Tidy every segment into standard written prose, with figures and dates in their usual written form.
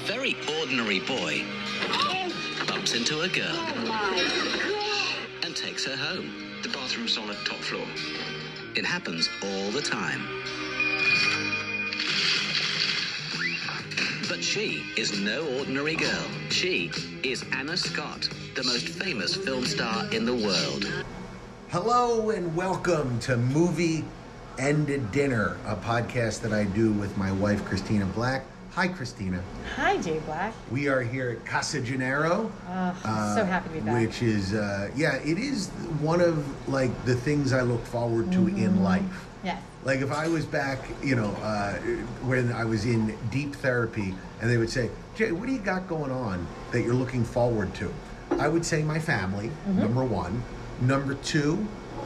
very ordinary boy bumps into a girl and takes her home. The bathroom's on the top floor. It happens all the time. But she is no ordinary girl. She is Anna Scott, the most famous film star in the world. Hello and welcome to Movie Ended Dinner, a podcast that I do with my wife, Christina Black. Hi, Christina. Hi, Jay Black. We are here at Casa Gennaro. So happy to be back. Which is, it is one of, like, the things I look forward to in life. Yes. Like, if I was back, when I was in deep therapy, and they would say, Jay, what do you got going on that you're looking forward to? I would say my family, number one. Number two,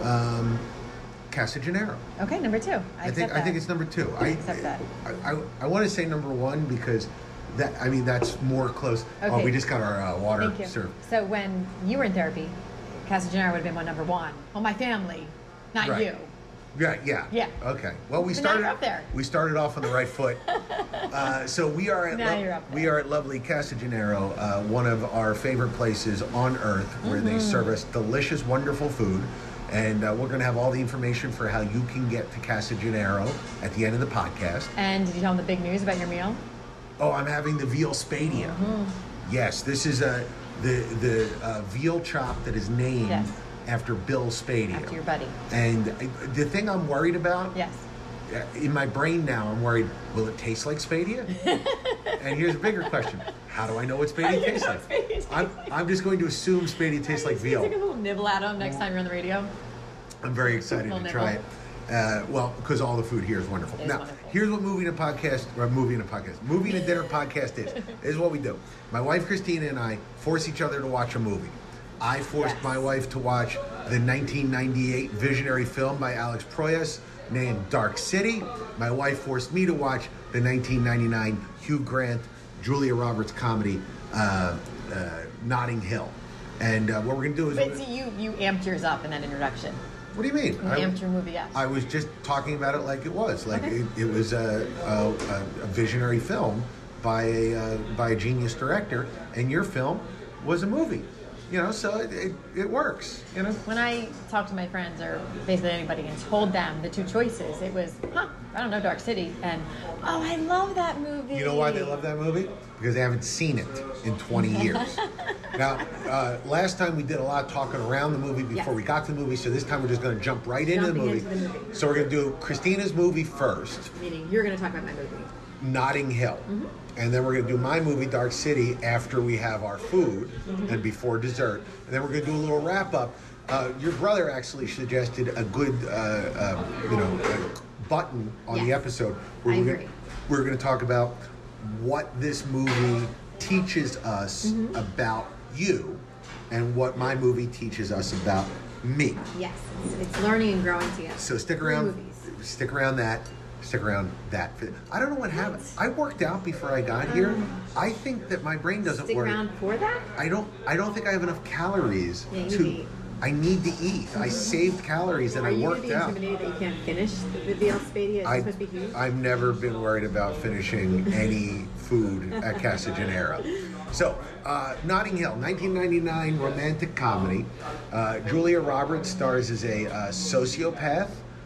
Casa Gennaro. Okay, number two. I think it's number two. I accept that. I want to say number one because that's more close. Okay. Oh, we just got our water Thank you. served. So when you were in therapy, Casa Gennaro would have been my number one. Well, my family, not Right. you. Yeah. Okay. Well, So now you're up there. We started off on the right foot. So we are at Now you're up there. we are at lovely Casa Gennaro, one of our favorite places on earth, where they serve us delicious, wonderful food. And we're going to have all the information for how you can get to Casa Gennaro at the end of the podcast. And did you tell them the big news about your meal? Oh, I'm having the veal spadia. Yes, this is the veal chop that is named Yes. after Bill Spadia. After your buddy. And the thing I'm worried about, Yes. in my brain now, I'm worried, will it taste like Spadia? And here's a bigger question. How do I know what Spadia tastes like? I'm just going to assume Spadia tastes like veal. Take a little nibble at them next time you're on the radio. I'm very excited to try it. Because all the food here is wonderful. It is Now, wonderful. here's what Movie and a Dinner podcast is. This is what we do. My wife Christina and I force each other to watch a movie. I forced my wife to watch the 1998 visionary film by Alex Proyas named Dark City. My wife forced me to watch the 1999 Hugh Grant, Julia Roberts comedy, Notting Hill. And what we're going to do is... But see, you amped yours up in that introduction. What do you mean? You amped your movie up. I was just talking about it like it was. Like it was a visionary film by a genius director, and your film was a movie. So it works. When I talked to my friends or basically anybody and told them the two choices, it was, I don't know, Dark City, and, oh, I love that movie. You know why they love that movie? Because they haven't seen it in 20 years. Now, last time we did a lot of talking around the movie before we got to the movie, so this time we're just going to jump right into the movie. So we're going to do Christina's movie first. Meaning you're going to talk about my movie. Notting Hill. And then we're going to do my movie, Dark City, after we have our food and before dessert. And then we're going to do a little wrap-up. Your brother actually suggested a good, button on the episode. Where I agree. We're going to talk about what this movie teaches us about you and what my movie teaches us about me. Yes, it's learning and growing together. So stick around that. I don't know what happened. I worked out before I got here. I think that my brain doesn't Stick work. around for that? I don't think I have enough calories Yeah, you to need. I need to eat. I saved calories and I worked out. Are you intimidated that you can't finish the veal spadia? It's supposed to be huge? I've never been worried about finishing any food at Casa Gennaro. So, Notting Hill, 1999 romantic comedy. Julia Roberts stars as a sociopath.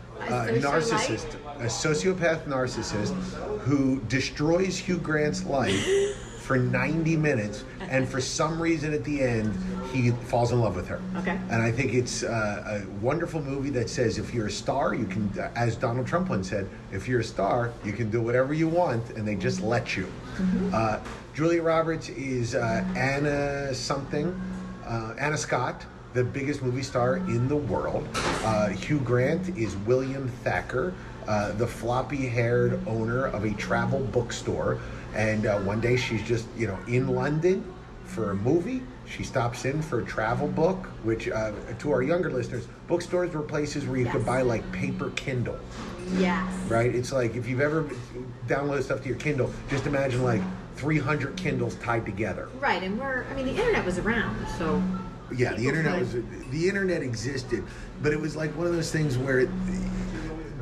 A sociopath narcissist who destroys Hugh Grant's life for 90 minutes, and for some reason at the end, he falls in love with her. Okay. And I think it's a wonderful movie that says if you're a star, you can, as Donald Trump once said, if you're a star, you can do whatever you want, and they just let you. Julia Roberts is Anna Scott, the biggest movie star in the world. Hugh Grant is William Thacker, the floppy-haired owner of a travel bookstore. And one day she's just, in London for a movie. She stops in for a travel book, which, to our younger listeners, bookstores were places where you could buy, like, paper Kindle. Yes. Right? It's like, if you've ever downloaded stuff to your Kindle, just imagine, like, 300 Kindles tied together. Right, and the internet was around, so... Yeah, the internet existed, but it was like one of those things where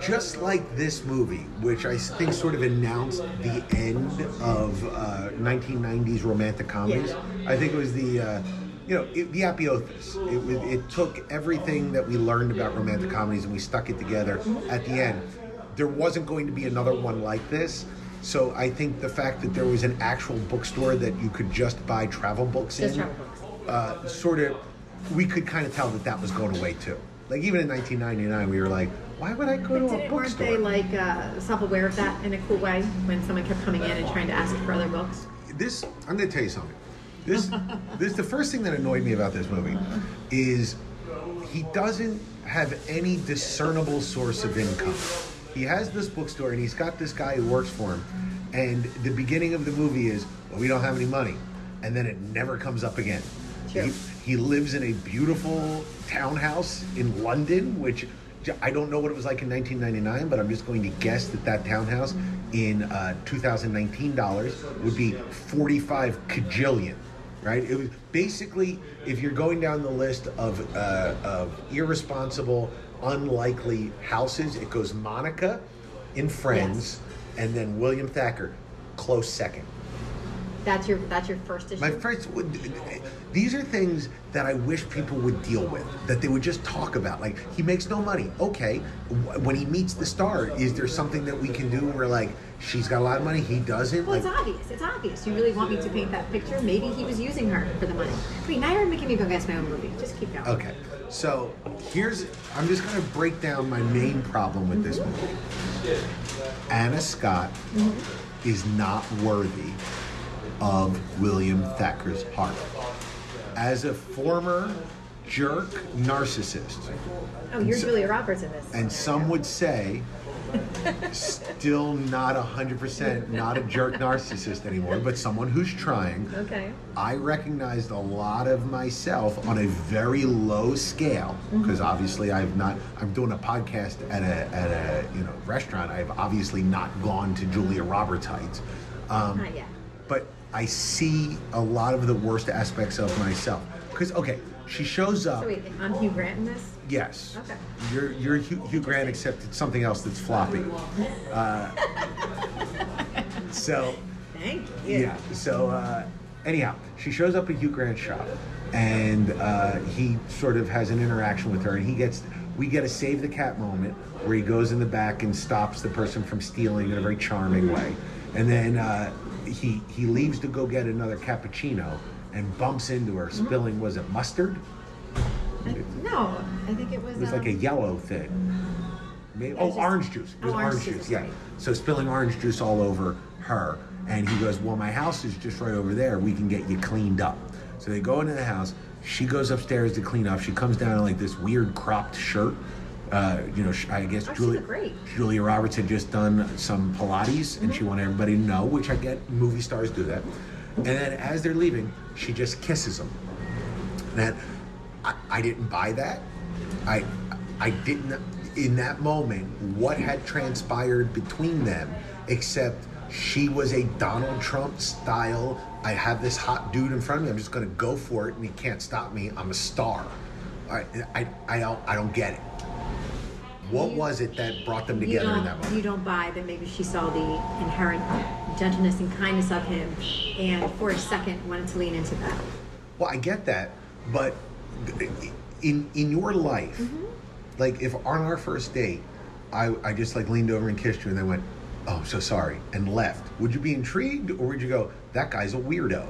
just like this movie, which I think sort of announced the end of 1990s romantic comedies. Yeah. I think it was the apotheosis. It took everything that we learned about romantic comedies and we stuck it together at the end. There wasn't going to be another one like this. So I think the fact that there was an actual bookstore that you could just buy travel books Just in, travel books. sort of, we could kind of tell that was going away too. Like even in 1999, we were like, why would I go to a Weren't bookstore? they like self-aware of that in a cool way when someone kept coming in and trying to ask for other books? I'm going to tell you something. This the first thing that annoyed me about this movie is he doesn't have any discernible source of income. He has this bookstore and he's got this guy who works for him, and the beginning of the movie is, well, we don't have any money, and then it never comes up again. Sure. He lives in a beautiful townhouse in London, which I don't know what it was like in 1999, but I'm just going to guess that townhouse in 2019 dollars would be 45 kajillion, right? It was basically, if you're going down the list of irresponsible, unlikely houses, it goes Monica in Friends, and then William Thacker, close second. That's your first issue. My first, these are things that I wish people would deal with, that they would just talk about. Like, he makes no money. Okay, when he meets the star, is there something that we can do where, like, she's got a lot of money, he doesn't? Well, Like, it's obvious. It's obvious. You really want me to paint that picture? Maybe he was using her for the money. Wait, now you're making me go guess my own movie. Just keep going. okay, so I'm just going to break down my main problem with this movie. Anna Scott is not worthy of William Thacker's heart. As a former jerk narcissist, Oh, you're Julia Roberts in this. and some would say still not 100% not a jerk narcissist anymore, but someone who's trying. Okay. I recognized a lot of myself on a very low scale, because obviously I'm doing a podcast at a restaurant. I've obviously not gone to Julia Roberts heights. Not yet. But I see a lot of the worst aspects of myself. Because, okay, she shows up. So wait, I'm Hugh Grant in this? Yes. Okay. You're Hugh Grant, except it's something else that's floppy. So, Thank you. yeah. So, anyhow, she shows up at Hugh Grant's shop, and he sort of has an interaction with her, and we get a save the cat moment where he goes in the back and stops the person from stealing in a very charming way. And then he leaves to go get another cappuccino and bumps into her, spilling, was it mustard? No, I think it was. It was like a yellow thing. Maybe, was just- orange juice. It was orange juice, yeah. right. So spilling orange juice all over her. And he goes, well, my house is just right over there. We can get you cleaned up. So they go into the house. She goes upstairs to clean up. She comes down in like this weird cropped shirt. I guess Oh, she looked great. Julia Roberts had just done some Pilates, and she wanted everybody to know, which I get, movie stars do that. And then as they're leaving, she just kisses him. And I didn't buy that. I didn't, in that moment, what had transpired between them, except she was a Donald Trump style, I have this hot dude in front of me, I'm just gonna go for it and he can't stop me, I'm a star. I don't get it. What was it that brought them together in that moment? You don't buy that maybe she saw the inherent gentleness and kindness of him, and for a second wanted to lean into that. Well, I get that, but in your life, like if on our first date, I just like leaned over and kissed you and then went, oh, I'm so sorry, and left, would you be intrigued, or would you go, that guy's a weirdo?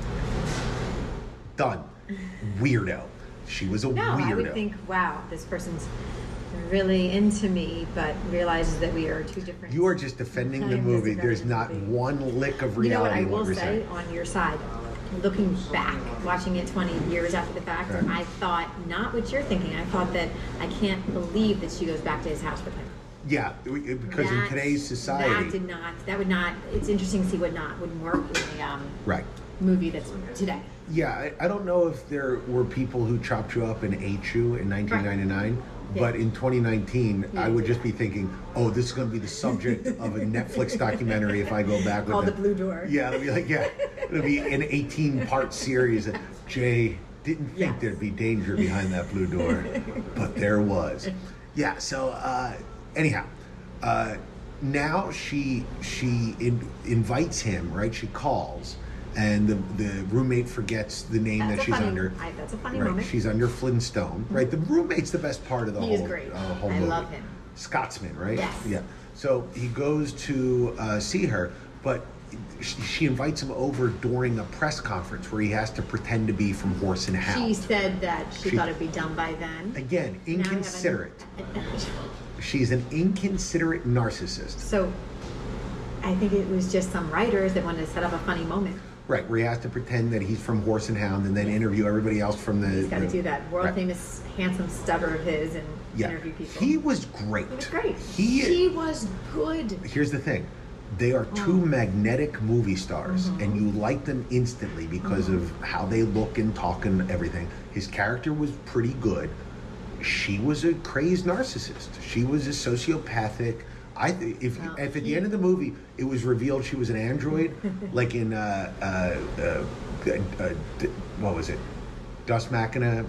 Done. Weirdo. She was a No, weirdo. I would think, wow, this person's really into me, but realizes that we are two different. You are just defending the times movie. as a There's not movie. one lick of You know what reality I in what will you're say saying. on your side, looking back, watching it 20 years after the fact, Right. I thought not what you're thinking. I thought that I can't believe that she goes back to his house with him. Yeah, because in That- today's society, that would not. It's interesting to see wouldn't work in a right. movie that's today. Yeah, I don't know if there were people who chopped you up and ate you in 1999, but in 2019, I would just be thinking, oh, this is going to be the subject of a Netflix documentary if I go back with Called it. The Blue Door. Yeah, it'll be like, it'll be an 18-part series. Jay didn't think Yes. there'd be danger behind that blue door, but there was. Yeah, so anyhow, Now she invites him, right? She calls, and the roommate forgets the name that she's under. That's a funny right? moment. She's under Flintstone, right? The roommate's the best part of the He whole. is great. Whole I movie. love him. Scotsman, right? Yes. Yeah. So he goes to see her, but she invites him over during a press conference where he has to pretend to be from Horse and Hound. She said that she thought it'd be done by then. Again, Now we have inconsiderate. She's an inconsiderate narcissist. So I think it was just some writers that wanted to set up a funny moment. Right, where he has to pretend that he's from Horse and Hound and then interview everybody else from the... He's got to do that world right. famous handsome stutter of his and interview people. He was great. He was great. He was good. Here's the thing. They are two magnetic movie stars, and you like them instantly because of how they look and talk and everything. His character was pretty good. She was a crazed narcissist. She was a sociopathic. If at the end of the movie it was revealed she was an android, like in what was it? Dos Machina?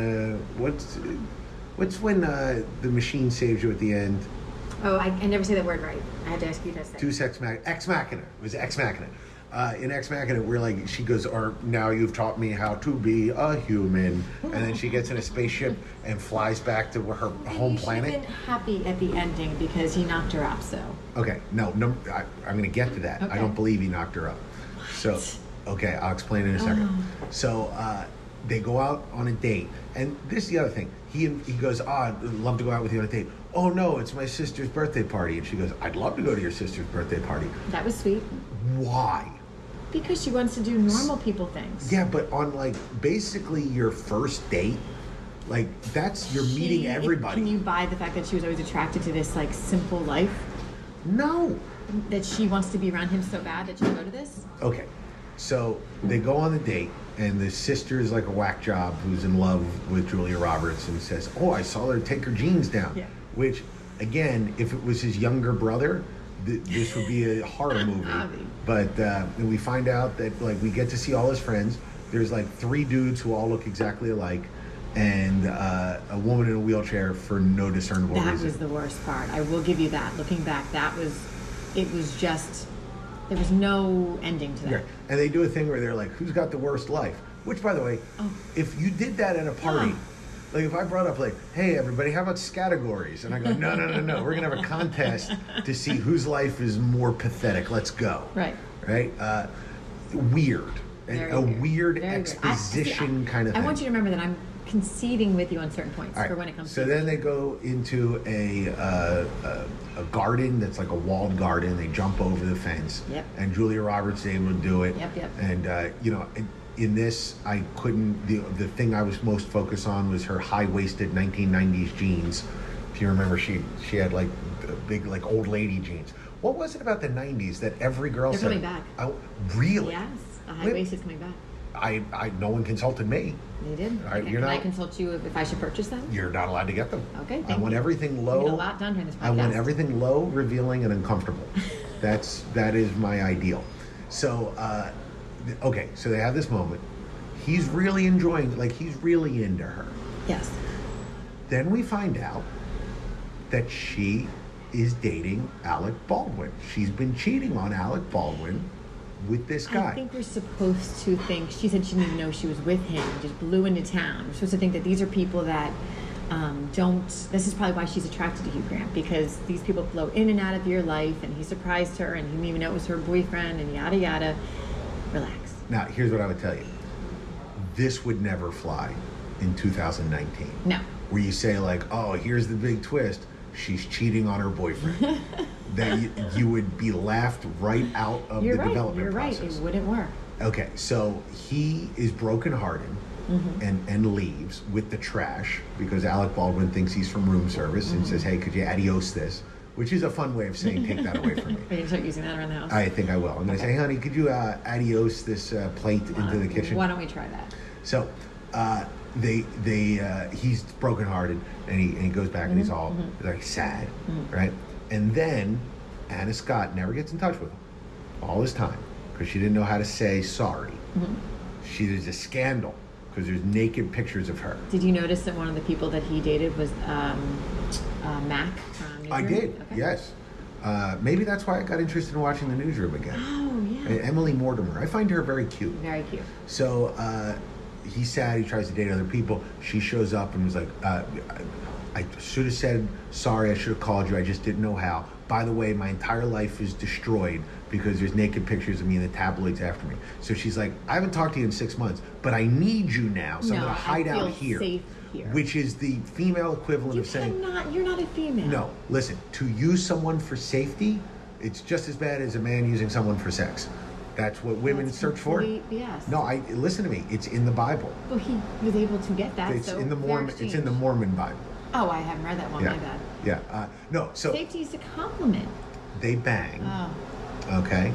What's when the machine saves you at the end? Oh, I never say that word right. I had to ask you to say. Deus Ex Machina. It was Ex Machina. In Ex Machina, where like she goes, "Or now you've taught me how to be a human," and then she gets in a spaceship and flies back to her home planet. She should have been happy at the ending because he knocked her up. So. Okay, no, I'm going to get to that. Okay. I don't believe he knocked her up. So, okay, I'll explain in a second. So, they go out on a date, and this is the other thing. He goes, I'd love to go out with you on a date. Oh no, it's my sister's birthday party, and she goes, I'd love to go to your sister's birthday party. That was sweet. Why? Because she wants to do normal people things. Yeah, but on like basically your first date, like you're meeting everybody. Can you buy the fact that she was always attracted to this like simple life? No. That she wants to be around him so bad that she'll go to this? Okay, so they go on the date, and the sister is like a whack job who's in love with Julia Roberts and says, "Oh, I saw her take her jeans down." Yeah. Which, again, if it was his younger brother, this would be a horror movie. But we find out that like we get to see all his friends. There's like 3 dudes who all look exactly alike, and a woman in a wheelchair for no discernible reason. That was the worst part. I will give you that. Looking back, it was just, there was no ending to that. Right. And they do a thing where they're like, who's got the worst life? Which, by the way, if you did that at a party, like if I brought up like, hey, everybody, how about categories? And I go, no, we're going to have a contest to see whose life is more pathetic. Let's go. Right. Right? Weird. Very a weird. weird Very weird. exposition kind of thing. I want you to remember that I'm conceding with you on certain points All right. for when it comes so to then they go into a garden that's like a walled garden. They jump over the fence. Yep. And Julia Roberts is able to do it. Yep. And in this, I couldn't. The thing I was most focused on was her high-waisted 1990s jeans. If you remember, she had like big like old lady jeans. What was it about the 90s that every girl They're said? coming back. Oh, really? Yes, a high waist is coming back. No one consulted me. They did. All right, Okay. you're Can I not- consult you if I should purchase them? You're not allowed to get them. Okay, I thank want you. everything low. We get a lot done here in this I want podcast. everything low, revealing, and uncomfortable. that is my ideal. So, okay, so they have this moment. He's really enjoying, like he's really into her. Yes. Then we find out that she is dating Alec Baldwin. She's been cheating on Alec Baldwin with this guy. I think we're supposed to think, she said she didn't even know she was with him, just blew into town. We're supposed to think that these are people that this is probably why she's attracted to Hugh Grant, because these people flow in and out of your life, and he surprised her, and he didn't even know it was her boyfriend, and yada yada. Relax. Now, here's what I would tell you. This would never fly in 2019. No. Where you say like, oh, here's the big twist. She's cheating on her boyfriend. That you would be laughed right out of the development process. You're right. It wouldn't work. Okay, so he is brokenhearted and leaves with the trash because Alec Baldwin thinks he's from room service and says, hey, could you adios this? Which is a fun way of saying take that away from me. Are you going to start using that around the house? I think I will. I'm going to say, honey, could you adios this plate into the kitchen? Why don't we try that? So he's brokenhearted and he goes back and he's all like sad, right? And then Anna Scott never gets in touch with him all this time because she didn't know how to say sorry. There's a scandal because there's naked pictures of her. Did you notice that one of the people that he dated was Mac from Newsroom? I did, Okay. yes. Maybe that's why I got interested in watching The Newsroom again. Oh, yeah. Emily Mortimer. I find her very cute. Very cute. So he's sad. He tries to date other people. She shows up and was like, I should have said sorry. I should have called you. I just didn't know how. By the way, my entire life is destroyed because there's naked pictures of me in the tabloids after me. So she's like, I haven't talked to you in 6 months, but I need you now. So I'm going to hide out here. Safe here. Which is the female equivalent of saying, you're not a female. no, listen, to use someone for safety, it's just as bad as a man using someone for sex. That's what women search for. Yes. No, listen to me. It's in the Bible. Well, he was able to get that. It's in the Mormon. It's in the Mormon Bible. Oh, I haven't read that one. Yeah. My bad. Yeah. No. So Safety is a compliment. they bang. Oh. Okay.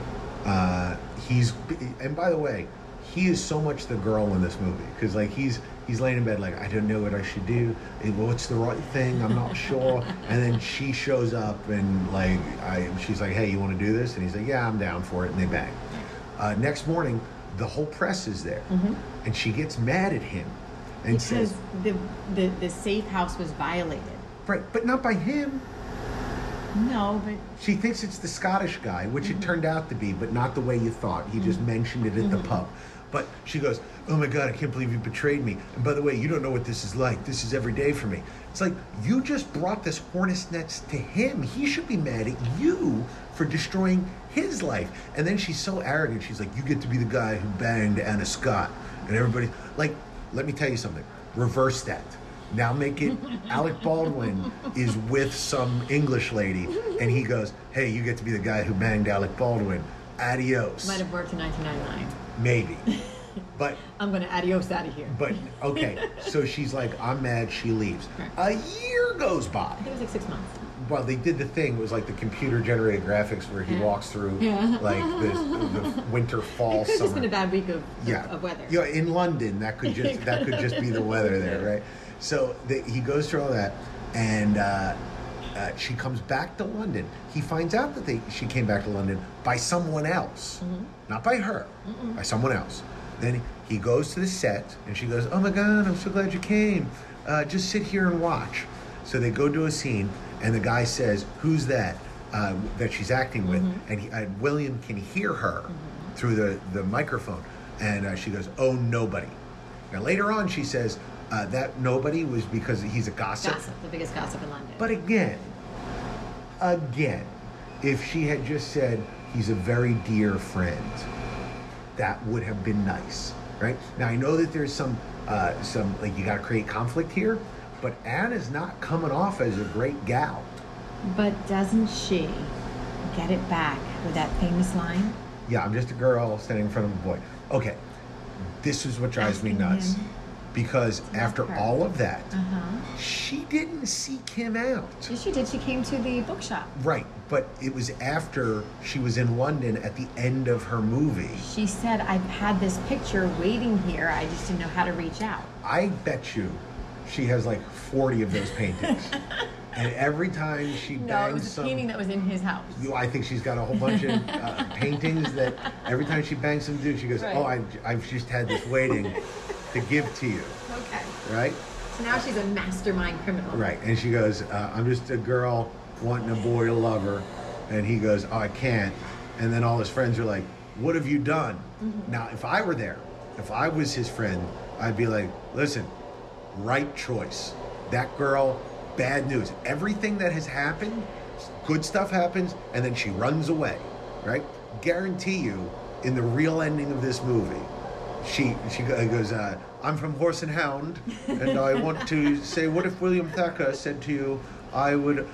And by the way, he is so much the girl in this movie because like he's laying in bed like I don't know what I should do. What's the right thing? I'm not sure. And then she shows up and like she's like, hey, you want to do this? And he's like, yeah, I'm down for it. And they bang. Next morning, the whole press is there, and she gets mad at him and because says, the safe house was violated. right, but not by him. No, but She thinks it's the Scottish guy, which it turned out to be, but not the way you thought. He just mentioned it at the pub. But she goes, oh my God, I can't believe you betrayed me. And by the way, you don't know what this is like. This is every day for me. It's like, you just brought this hornet's nest to him. He should be mad at you for destroying his life. And then she's so arrogant. She's like, you get to be the guy who banged Anna Scott. And everybody, like, let me tell you something. Reverse that. Now make it Alec Baldwin is with some English lady, and he goes, hey, you get to be the guy who banged Alec Baldwin. Adios. might have worked in 1999. Maybe. But I'm going to adios out of here. but okay, so she's like, I'm mad, she leaves. Right. A year goes by. I think it was like 6 months. Well, they did the thing, it was like the computer generated graphics where he walks through like the winter, fall, It could have just summer. been a bad week of Yeah, weather. Yeah, in London, that could just be the weather there, right? So he goes through all that, and she comes back to London. He finds out that she came back to London by someone else, not by her, by someone else. Then he goes to the set, and she goes, "Oh my God, I'm so glad you came. Just sit here and watch." So they go to a scene, and the guy says, "Who's that?" That she's acting with, and William can hear her through the microphone, and she goes, "Oh, nobody." Now later on, she says that nobody was because he's a gossip. Gossip, the biggest gossip in London. But again, if she had just said he's a very dear friend, that would have been nice, right? Now I know that there's some like you got to create conflict here, but Anna's not coming off as a great gal. But doesn't she get it back with that famous line? Yeah, I'm just a girl standing in front of a boy. Okay, this is what drives me Asking nuts. him. Because after her. all of that, Uh-huh. she didn't seek him out. Yes, she did. She came to the bookshop. Right, but it was after she was in London at the end of her movie. She said, I've had this picture waiting here. I just didn't know how to reach out. I bet you she has like 40 of those paintings. And every time she No, it bangs was a some... painting that was in his house. I think she's got a whole bunch of paintings that every time she bangs some dude, she goes, Right. oh, I've just had this waiting to give to you, Okay. right? So now she's a mastermind criminal. Right, and she goes, I'm just a girl wanting a boy to love her. And he goes, oh, I can't. And then all his friends are like, what have you done? Now, if I were there, if I was his friend, I'd be like, listen, right choice. That girl, bad news. Everything that has happened, good stuff happens, and then she runs away, right? Guarantee you, in the real ending of this movie, she goes, I'm from Horse and Hound, and I want to say, what if William Thacker said to you, I would,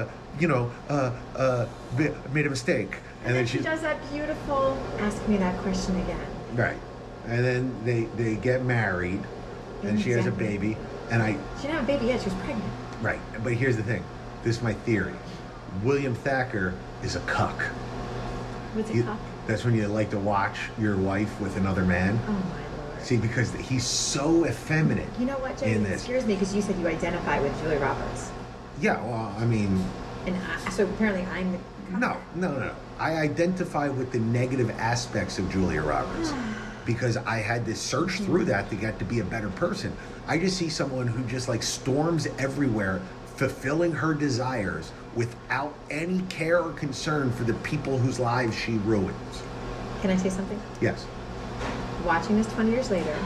made a mistake? And then she does that beautiful, ask me that question again. Right. And then they get married, and she has a Exactly. baby, and She didn't have a baby yet, she was pregnant. right. But here's the thing. This is my theory. William Thacker is a cuck. What's a cup? That's when you like to watch your wife with another man. Oh my lord. See, because he's so effeminate. You know what, Jay? in It this. scares me because you said you identify with Julia Roberts. Yeah, well, I mean, And so apparently I'm the cup. no. I identify with the negative aspects of Julia Roberts because I had to search through that to get to be a better person. I just see someone who just like storms everywhere, fulfilling her desires without any care or concern for the people whose lives she ruins. Can I say something? Yes. Watching this 20 years later,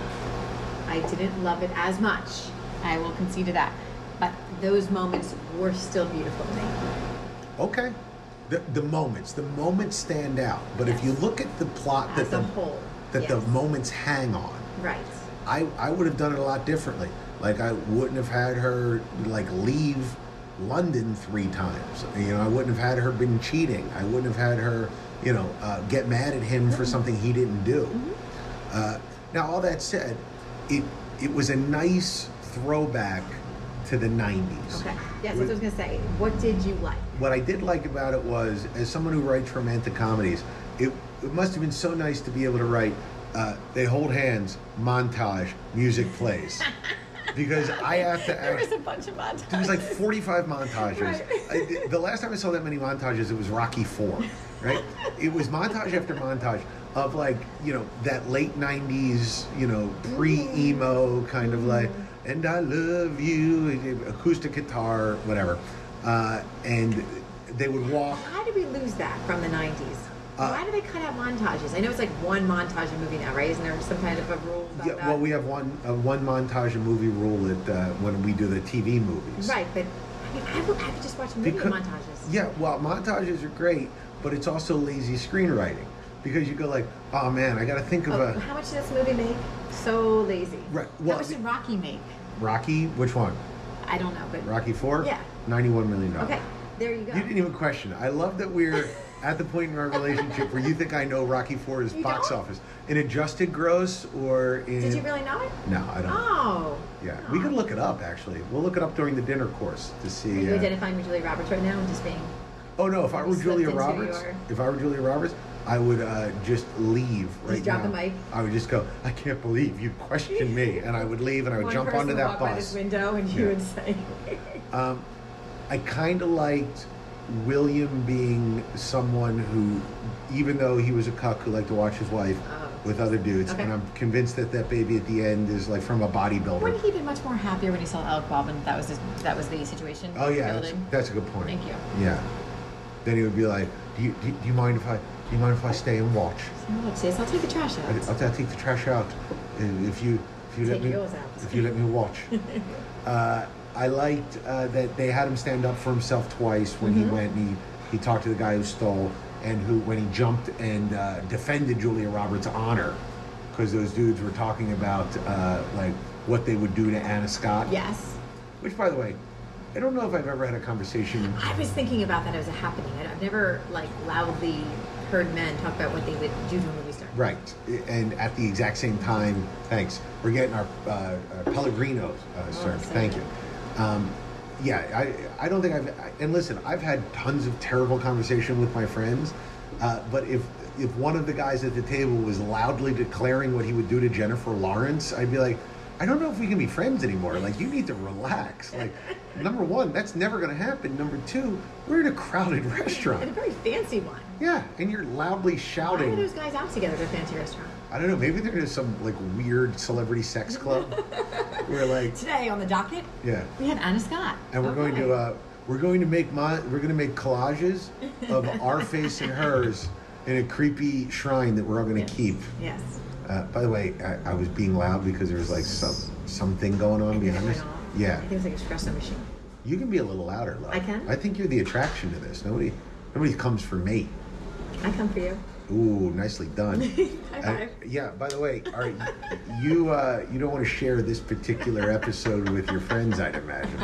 I didn't love it as much. I will concede to that. But those moments were still beautiful to me. Okay. The moments stand out. But if you look at the plot As a whole, the yes. moments hang on, Right. I would have done it a lot differently. Like, I wouldn't have had her like leave London 3 times. You know, I wouldn't have had her been cheating. I wouldn't have had her, get mad at him for something he didn't do. Now, all that said, it was a nice throwback to the 90s. Okay. Yes, that's what I was going to say. What did you like? What I did like about it was, as someone who writes romantic comedies, it must have been so nice to be able to write, they hold hands, montage, music plays. Because I have to There act. was a bunch of montages. There was like 45 montages. Right. The last time I saw that many montages, it was Rocky 4, right? It was montage after montage of like, that late 90s, pre-emo kind of like, and I love you, acoustic guitar, whatever. And they would walk. How did we lose that from the 90s? Why do they cut out montages? I know it's like one montage a movie now, right? Isn't there some kind of a rule about that? Well, we have one montage a movie rule that when we do the TV movies. Right, but I could just watch movie montages. Yeah, well, montages are great, but it's also lazy screenwriting because you go like, oh man, I got to think of a How much did this movie make? So lazy. Right, How well, much did Rocky make? Rocky. Which one? I don't know, but Rocky 4. Yeah. $91 million. Okay, there you go. You didn't even question it. I love that we're at the point in our relationship where you think I know Rocky 4's You box don't? office in adjusted gross or in. Did you really know it? No, I don't. Oh. Yeah, we could look it up actually. We'll look it up during the dinner course to Are see. you identifying with Julia Roberts right now and just being? Oh no! If I were slipped Julia into Roberts, your- I would just leave right Just drop now. the mic? I would just go. I can't believe you questioned me, and I would leave, and I would One jump person onto would that walk by this bus. window and you Yeah. would say. I kind of liked William being someone who, even though he was a cuck who liked to watch his wife with other dudes, Okay. and I'm convinced that baby at the end is like from a bodybuilder. Wouldn't he have been much more happier when he saw Alec Baldwin? That was the situation. Oh yeah, building? that's a good point. Thank you. Yeah. Then he would be like, do you mind if I stay and watch? So look, sis, I'll take the trash out. I'll take the trash out if you let Take me yours out. if you let me watch. I liked that they had him stand up for himself twice when he went and he talked to the guy who stole and who when he jumped and defended Julia Roberts' honor because those dudes were talking about like what they would do to Anna Scott. Yes. Which, by the way, I don't know if I've ever had a conversation. I was thinking about that as a happening. I've never like loudly heard men talk about what they would do to a movie star. Right, and at the exact same time, thanks. We're getting our Pellegrino served. so Thank good. you. Yeah, I don't think and listen, I've had tons of terrible conversation with my friends, but if one of the guys at the table was loudly declaring what he would do to Jennifer Lawrence, I'd be like, I don't know if we can be friends anymore. Like, you need to relax. Like, number one, that's never going to happen. Number two, we're in a crowded And a restaurant. very fancy one. Yeah, and you're loudly Why shouting. are those guys out together at a fancy restaurant? I don't know. Maybe they're in some like weird celebrity sex club. Where like, Today on the docket, yeah, we have Anna Scott. and we're going to make collages of our face and hers in a creepy shrine that we're all going to keep. Yes. By the way, I was being loud because there was like something going on behind us. Yeah, I think it's like an espresso machine. you can be a little louder, love. I can? I think you're the attraction to this. Nobody comes for me. I come for you. Ooh, nicely done. High five. Yeah. By the way, you don't want to share this particular episode with your friends, I'd imagine.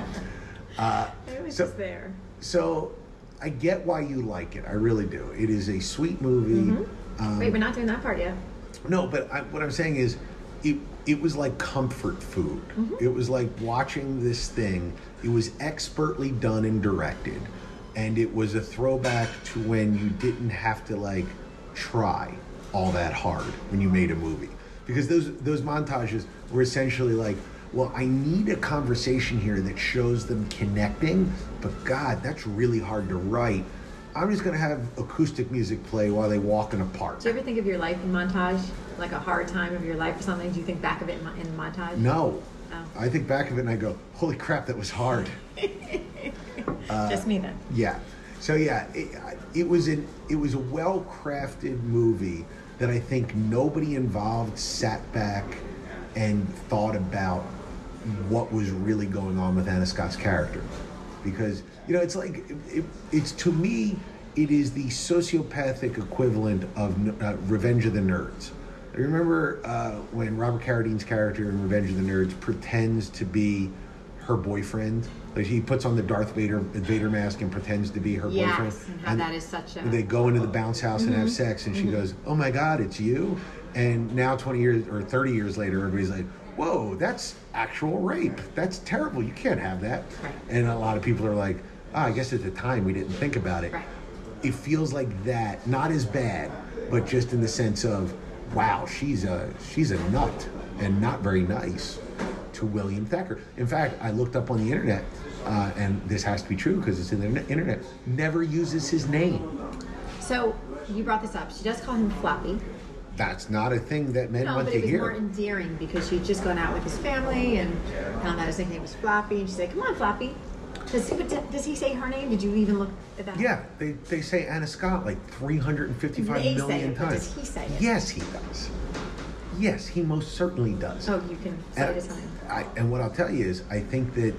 I was so- just there. So, I get why you like it. I really do. It is a sweet movie. Wait, we're not doing that part yet. No, but what I'm saying is, it was like comfort food. It was like watching this thing. It was expertly done and directed, and it was a throwback to when you didn't have to like try all that hard when you made a movie, because those montages were essentially like, well, I need a conversation here that shows them connecting, but God, that's really hard to write. I'm just going to have acoustic music play while they walk in a park. Do you ever think of your life in montage, like a hard time of your life or something? Do you think back of it in montage? No. Oh. I think back of it and I go, holy crap, that was hard. Just me then. Yeah. So yeah, it was a well-crafted movie that I think nobody involved sat back and thought about what was really going on with Anna Scott's character. Because, it's like, it's to me, it is the sociopathic equivalent of Revenge of the Nerds. I remember when Robert Carradine's character in Revenge of the Nerds pretends to be her boyfriend. Like he puts on the Darth Vader mask and pretends to be her boyfriend. Yes, and how that is such a... They go into the bounce house and have sex, and she goes, "Oh my God, it's you!" And now 20 years or 30 years later, everybody's like, "Whoa, that's actual rape. That's terrible. You can't have that." Right. And a lot of people are like, I guess at the time we didn't think about it. Right. It feels like that, not as bad, but just in the sense of, wow, she's a nut and not very nice to William Thacker. In fact, I looked up on the internet, and this has to be true because it's in the internet, never uses his name. So you brought this up. She does call him Floppy. That's not a thing that men No, want but to it was hear. more endearing because she'd just gone out with his family and found out his nickname was Floppy. And she's like, "Come on, Floppy." Does he say her name? Did you even look at that? Yeah, they say Anna Scott like 355 They say million it, but times. does he say it? Yes, he does. Yes, he most certainly does. Oh, you can say it as him. And what I'll tell you is, I think that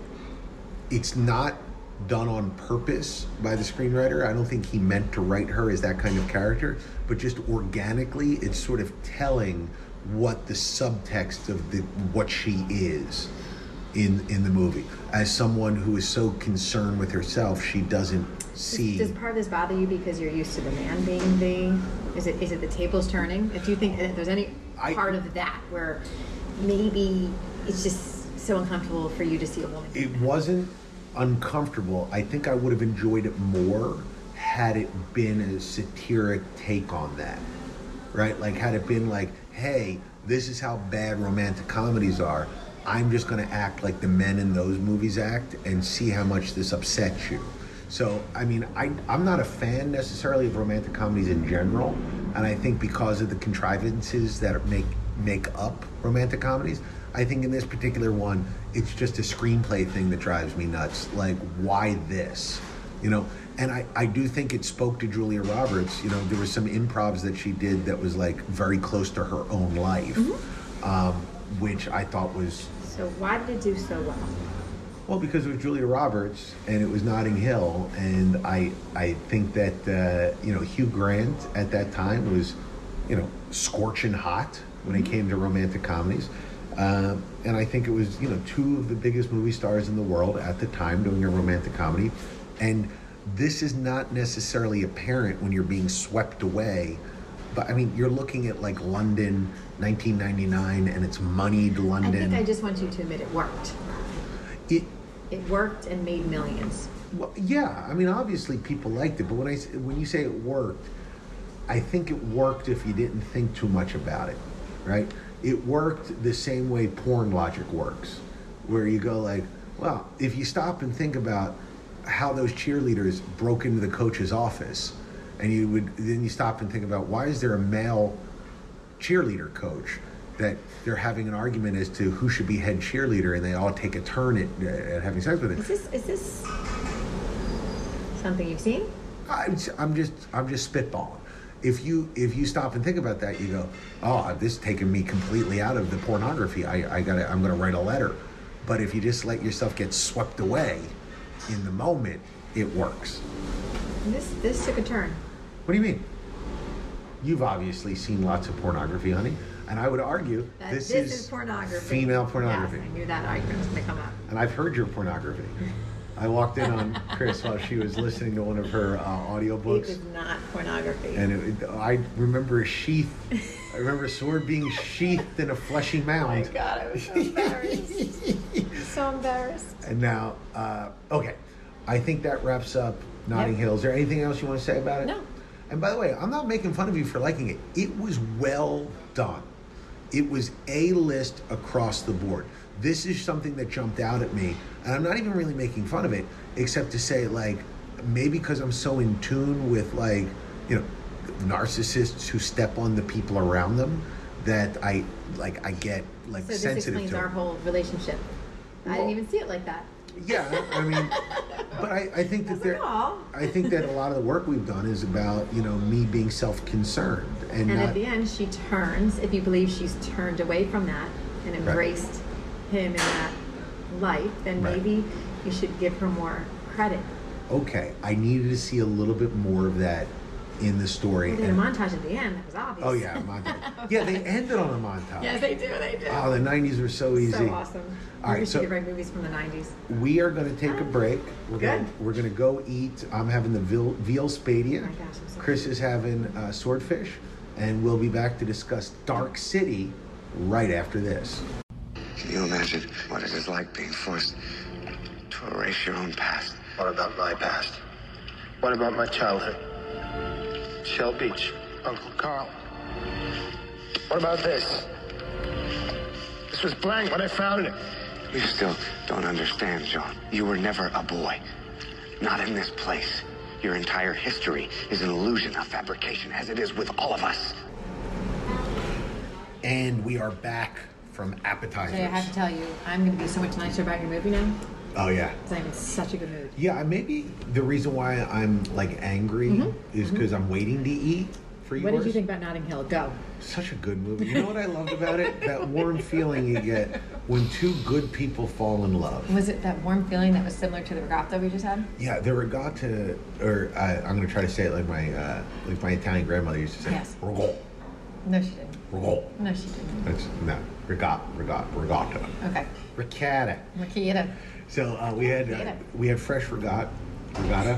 it's not done on purpose by the screenwriter. I don't think he meant to write her as that kind of character, but just organically, it's sort of telling what the subtext of what she is in the movie. As someone who is so concerned with herself, she doesn't see. Does part of this bother you because you're used to the man being the? Is it the tables turning? If you think there's any part of that where maybe it's just so uncomfortable for you to see a woman. It wasn't uncomfortable. I think I would have enjoyed it more had it been a satiric take on that, right? Like had it been like, hey, this is how bad romantic comedies are. I'm just going to act like the men in those movies act and see how much this upsets you. So, I mean, I'm not a fan necessarily of romantic comedies in general, and I think because of the contrivances that make up romantic comedies, I think in this particular one, it's just a screenplay thing that drives me nuts. Like, why this? And I do think it spoke to Julia Roberts. There were some improvs that she did that was like very close to her own life, which I thought was... So why did it do so well? Well, because it was Julia Roberts and it was Notting Hill, and I think that Hugh Grant at that time was scorching hot when it came to romantic comedies, and I think it was two of the biggest movie stars in the world at the time doing a romantic comedy, and this is not necessarily apparent when you're being swept away. But I mean, you're looking at like London, 1999, and it's moneyed London. I think I just want you to admit it worked. It worked and made millions. Well, yeah. I mean, obviously people liked it, but when you say it worked, I think it worked if you didn't think too much about it, right? It worked the same way porn logic works, where you go like, well, if you stop and think about how those cheerleaders broke into the coach's office, and then you stop and think about why is there a male cheerleader coach, that they're having an argument as to who should be head cheerleader, and they all take a turn at having sex with it. Is this something you've seen? I'm just spitballing. If you stop and think about that, you go, oh, this is taking me completely out of the pornography. I'm gonna write a letter. But if you just let yourself get swept away in the moment, it works. This took a turn. What do you mean? You've obviously seen lots of pornography, honey. And I would argue this is pornography. Female pornography. Yes, I knew that argument was going to come up. And I've heard your pornography. I walked in on Chris while she was listening to one of her audiobooks. It was not pornography. And I remember a sheath. I remember a sword being sheathed in a fleshy mound. Oh my God, I was so embarrassed. So embarrassed. And now, okay. I think that wraps up Notting Hill. Is there anything else you want to say about it? No. And by the way, I'm not making fun of you for liking it. It was well done. It was A-list across the board. This is something that jumped out at me, and I'm not even really making fun of it, except to say, like, maybe because I'm so in tune with like, you know, narcissists who step on the people around them, that I get like So this sensitive explains to our it. whole relationship. I Well- didn't even see it like that. Yeah, I mean, but I think that there, "Aw." I think that a lot of the work we've done is about, you know, me being self-concerned and And not. at the end, she turns. If you believe she's turned away from that and embraced him in that life, then Right. maybe you should give her more credit. Okay, I needed to see a little bit more of that in the story. They did a and- montage at the end. That was obvious. Oh yeah, montage. Yeah, they ended on a montage. Yeah, they do. They do. Oh, the '90s were so easy. So awesome. All right, Maybe so- she could write movies from the 90s. We are going to take a break. Good. We're gonna go eat. I'm having the veal spadia. Oh my gosh, I'm so Chris is having swordfish, and we'll be back to discuss Dark City right after this. Can you imagine what it is like being forced to erase your own past? What about my past? What about my childhood? Shell Beach, Uncle Carl. What about this? This was blank when I found it. You still don't understand, John. You were never a boy. Not in this place. Your entire history is an illusion, a fabrication, as it is with all of us. And we are back from appetizers. Jay, I have to tell you, I'm going to be so much nicer about your movie now Oh yeah. because I'm in such a good mood. Yeah, maybe the reason why I'm like angry is because I'm waiting to eat for yours. What did you think about Notting Hill? Go. Such a good movie. You know what I loved about it? That warm feeling you get when two good people fall in love. Was it that warm feeling that was similar to the regatta we just had? Yeah, the regatta, or I'm going to try to say it like my Italian grandmother used to say. Yes. Regatta. No, she didn't. Regatta. No, she didn't. That's no regatta. Okay. Ricotta. Makita. So we had fresh regatta,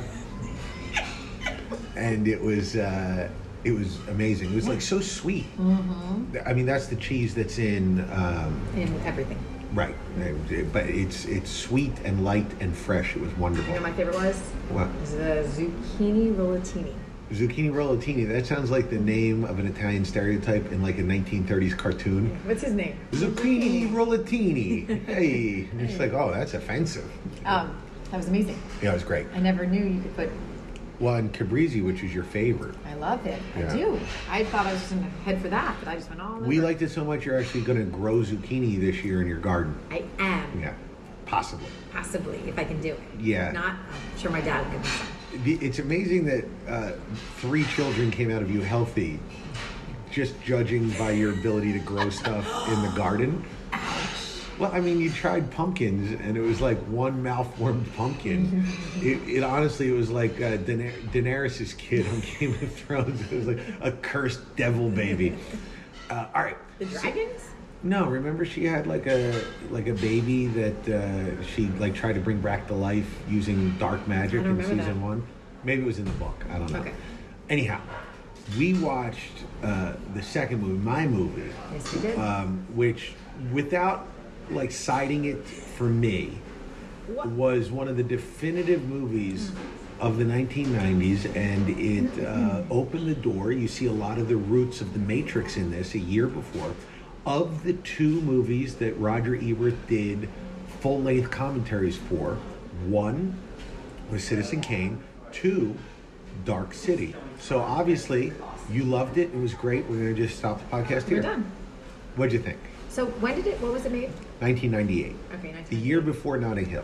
and it was amazing. It was like so sweet. Mm-hmm. I mean, that's the cheese that's in In everything. right, but it's sweet and light and fresh. It was wonderful. You know what my favorite was? What? It was the zucchini rollatini. Zucchini rollatini. That sounds like the name of an Italian stereotype in like a 1930s cartoon. What's his name? Zucchini rollatini. Hey, and it's like, oh, that's offensive. That was amazing. Yeah, it was great. I never knew you could put. Well, and caprese, which is your favorite. I love it. Yeah. I do. I thought I was just going to head for that, but I just went all over. We liked it so much you're actually going to grow zucchini this year in your garden. I am. Yeah, possibly. Possibly, if I can do it. Yeah. If not, I'm sure my dad will give me some. It's amazing that 3 children came out of you healthy, just judging by your ability to grow stuff in the garden. Well, I mean, you tried pumpkins, and it was like one malformed pumpkin. It honestly, it was like Daenerys' kid on Game of Thrones. It was like a cursed devil baby. All right. The dragons? No, remember she had like a baby that she like tried to bring back to life using dark magic I don't in remember season that. 1. Maybe it was in the book. I don't know. Okay. Anyhow, we watched the second movie, my movie, Yes, we did. which, without like citing it for me, What? was one of the definitive movies of the 1990s, and it opened the door. You see a lot of the roots of The Matrix in this a year before. Of the 2 movies that Roger Ebert did full-length commentaries for, 1 was Citizen Kane, 2, Dark City. So obviously, you loved it. It was great. We're going to just stop the podcast here. We're done. What'd you think? So when did it, what was it made? 1998. Okay, 1998. The year before Notting Hill.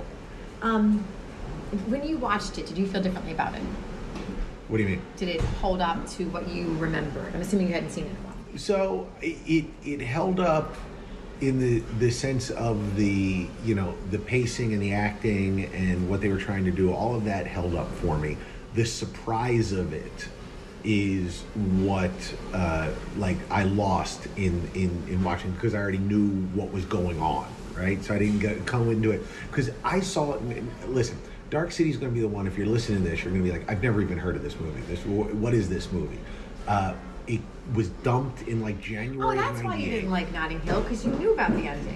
When you watched it, did you feel differently about it? What do you mean? Did it hold up to what you remembered? I'm assuming you hadn't seen it in a while. So it held up in the sense of the, you know, the pacing and the acting and what they were trying to do. All of that held up for me. The surprise of it is what like I lost in watching, because I already knew what was going on, right? So I didn't come into it because I saw it. Listen, Dark City is going to be the one. If you're listening to this, you're going to be like, I've never even heard of this movie. What is this movie? It was dumped in like January. Oh, that's of why you 98. didn't like Notting Hill, because you knew about the ending.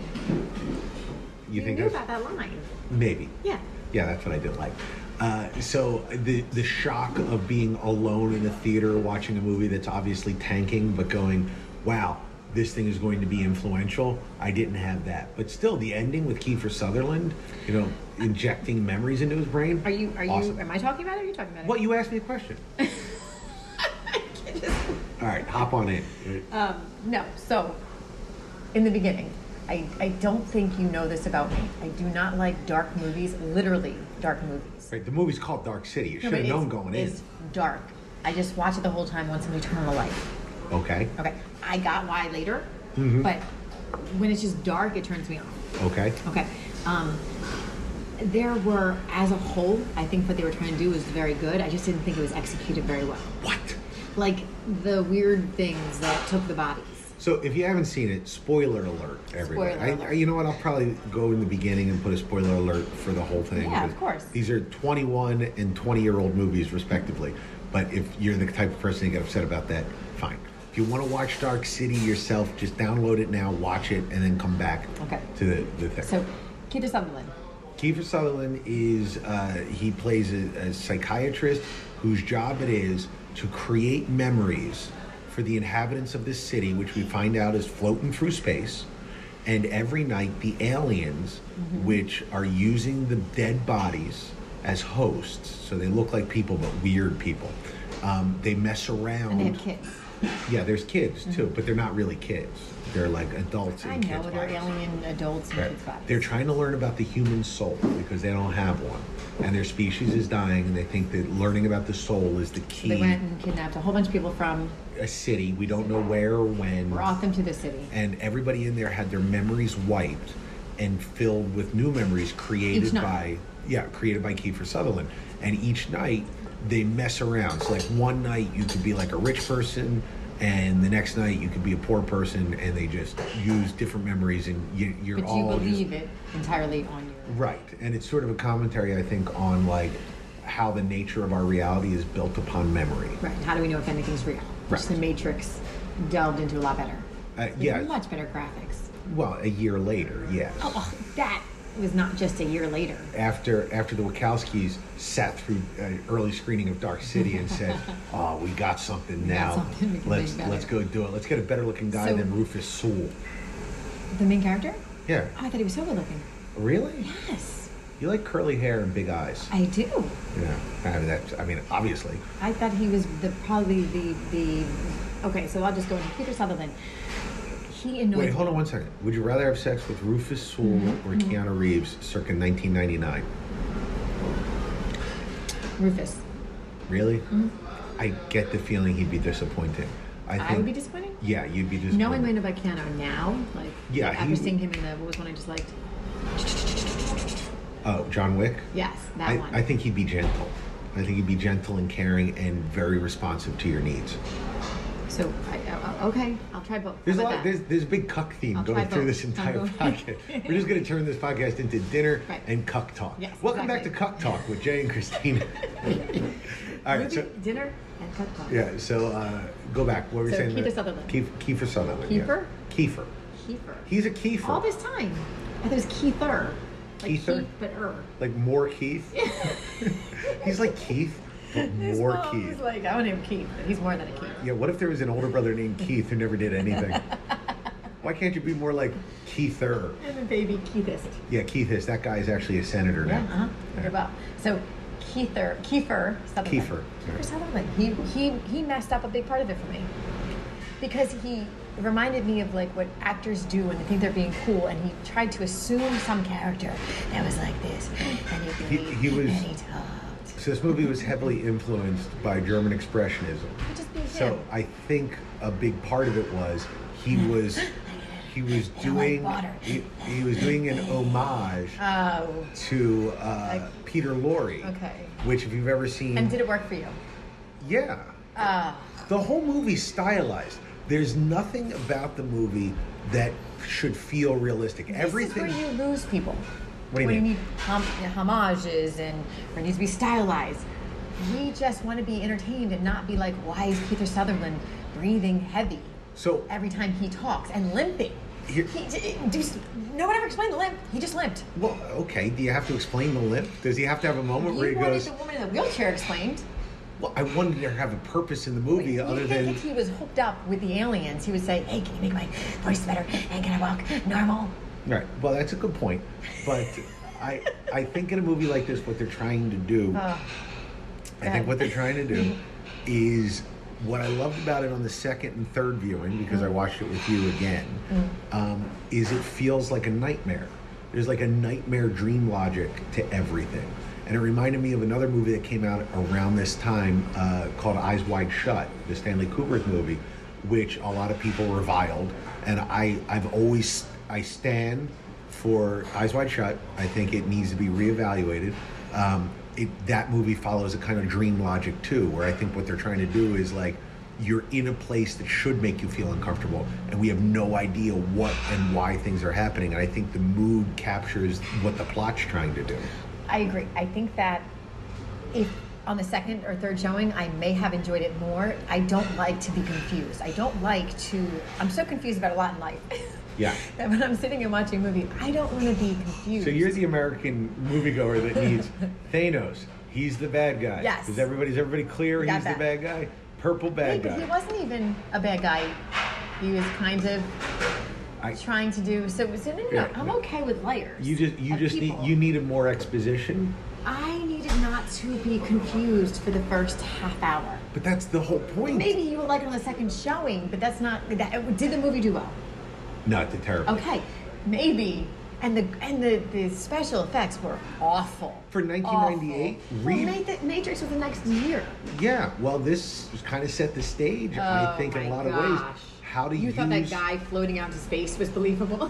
You think knew that's about that line. maybe? Yeah. Yeah, that's what I didn't like. So the shock of being alone in a theater watching a movie that's obviously tanking, but going, wow, this thing is going to be influential. I didn't have that, but still, the ending with Kiefer Sutherland, injecting memories into his brain. Are you? Awesome. Am I talking about it? Or are you talking about it? Well, you asked me a question. All right, hop on in. No. So, in the beginning, I don't think you know this about me. I do not like dark movies. Literally dark movies. Right, the movie's called Dark City. You should No, have but known going in. It's dark. I just watch it the whole time once somebody turn on the light. Okay. Okay. I got why later, but when it's just dark, it turns me off. Okay. Okay. There were, as a whole, I think what they were trying to do was very good. I just didn't think it was executed very well. What? Like the weird things that took the bodies. So if you haven't seen it, spoiler alert, everybody. Spoiler alert. You know what? I'll probably go in the beginning and put a spoiler alert for the whole thing. Yeah, of because course. These are 21 and 20-year-old movies, respectively. But if you're the type of person who get upset about that, fine. If you want to watch Dark City yourself, just download it now, watch it, and then come back to the thing. So, Kiefer Sutherland. Kiefer Sutherland is, he plays a psychiatrist whose job it is to create memories for the inhabitants of this city, which we find out is floating through space. And every night, the aliens, which are using the dead bodies as hosts, so they look like people, but weird people, they mess around. And they have kids. Yeah, there's kids too, but they're not really kids. They're like adults in I kids' know, they're bodies. alien adults in Right. kids' bodies. They're trying to learn about the human soul because they don't have one. And their species is dying, and they think that learning about the soul is the key. They went and kidnapped a whole bunch of people from, A city, we don't know where or when. brought them to the city. And everybody in there had their memories wiped and filled with new memories created Each night. created by Kiefer Sutherland. And each night they mess around. So like one night you could be like a rich person, and the next night you could be a poor person, and they just use different memories, and you're But all you believe just, it entirely on your... right. And it's sort of a commentary, I think, on like how the nature of our reality is built upon memory. Right. How do we know if anything's real? Which Right. the Matrix delved into a lot better. With Yeah. much better graphics. Well, a year later, yes. Oh, that was not just a year later. After the Wachowskis sat through an early screening of Dark City and said, "Oh, we got something now. something we can Let's make better." go do it. Let's get a better looking guy So- than Rufus Sewell." The main character? Yeah. Oh, I thought he was so good looking. Really? Yes, You like curly hair and big eyes? I do. Yeah. I mean, obviously. I thought he was probably the. Okay, so I'll just go into Kiefer Sutherland. He annoyed Wait, me. hold on one second. Would you rather have sex with Rufus Sewell or Keanu Reeves, circa 1999? Rufus. Really? I get the feeling he'd be disappointing. I would be disappointed? Yeah, you'd be disappointed. Knowing Lena Keanu now, like, Yeah, after he- seeing him in the, what was one I just liked? Oh, John Wick? Yes, that one. I think he'd be gentle. I think he'd be gentle and caring and very responsive to your needs. So, okay, I'll try both. There's How a about lot. that? There's a big cuck theme I'll going try through both. this entire I'll go- podcast. We're just going to turn this podcast into dinner Right. and cuck talk. Yes, Welcome exactly. back to Cuck Talk with Jay and Christina. All right, Movie, so dinner, and cut talk. yeah, so go back. What were we So saying? Kiefer Sutherland. Kiefer Sutherland. Kiefer? Yeah. Kiefer. Kiefer. He's a Kiefer. All this time. I thought it was Keither. Like Keither? Keith, but Like more Keith. He's like Keith, but His more mom Keith. was like, I want him Keith, but he's more than a Keith. Yeah, what if there was an older brother named Keith who never did anything? Why can't you be more like Keither? And the baby Keithist. Yeah, Keithist. That guy is actually a senator Yeah, now. Okay, well, so Kiefer Sutherland. Kiefer. Kiefer Sutherland. He messed up a big part of it for me. Because he reminded me of like what actors do when they think they're being cool, and he tried to assume some character that was like this, and He was- and he talked. So this movie was heavily influenced by German Expressionism. He just be him. So I think a big part of it was he was doing water. he was doing an homage Oh, to Peter Lorre. okay. Which, if you've ever seen, And did it work for you? yeah, the whole movie's stylized. There's nothing about the movie that should feel realistic. Everything. This is where you lose people. What do you when mean? you need homages and or it needs to be stylized. We just want to be entertained and not be like, why is Kiefer Sutherland breathing heavy So every time he talks and limping? Here- No one ever explained the limp. He just limped. well, okay. Do you have to explain the limp? Does he have to have a moment where He he wanted goes? the woman in the wheelchair explained. Well, I wanted to have a purpose in the movie other than... If he was hooked up with the aliens, he would say, hey, can you make my voice better? And can I walk normal? Right. Well, that's a good point. But I think in a movie like this, what they're trying to do... I think what they're trying to do is... What I loved about it on the second and third viewing, because I watched it with you again, is it feels like a nightmare. There's like a nightmare dream logic to everything. And it reminded me of another movie that came out around this time called Eyes Wide Shut, the Stanley Kubrick movie, which a lot of people reviled. And I stand for Eyes Wide Shut. I think it needs to be reevaluated. That movie follows a kind of dream logic too, where I think what they're trying to do is like, you're in a place that should make you feel uncomfortable, and we have no idea what and why things are happening. And I think the mood captures what the plot's trying to do. I agree. I think that if on the second or third showing, I may have enjoyed it more. I don't like to be confused. I'm so confused about a lot in life. Yeah. That when I'm sitting and watching a movie, I don't want to be confused. So you're the American moviegoer that needs Thanos. He's the bad guy. Yes. Is everybody clear? He's the bad guy? Purple bad guy. But he wasn't even a bad guy. He was kind of trying to do so. No. I'm okay with layers. You needed more exposition. I needed not to be confused for the first half hour. But that's the whole point. Maybe you would like it on the second showing, but that's not. Did the movie do well? No, it did terrible. Okay, maybe. And the special effects were awful. For 1998? Well, Matrix was the next year. Yeah, well, this kind of set the stage, I think, in a lot of ways. How do you thought that guy floating out into space was believable? No,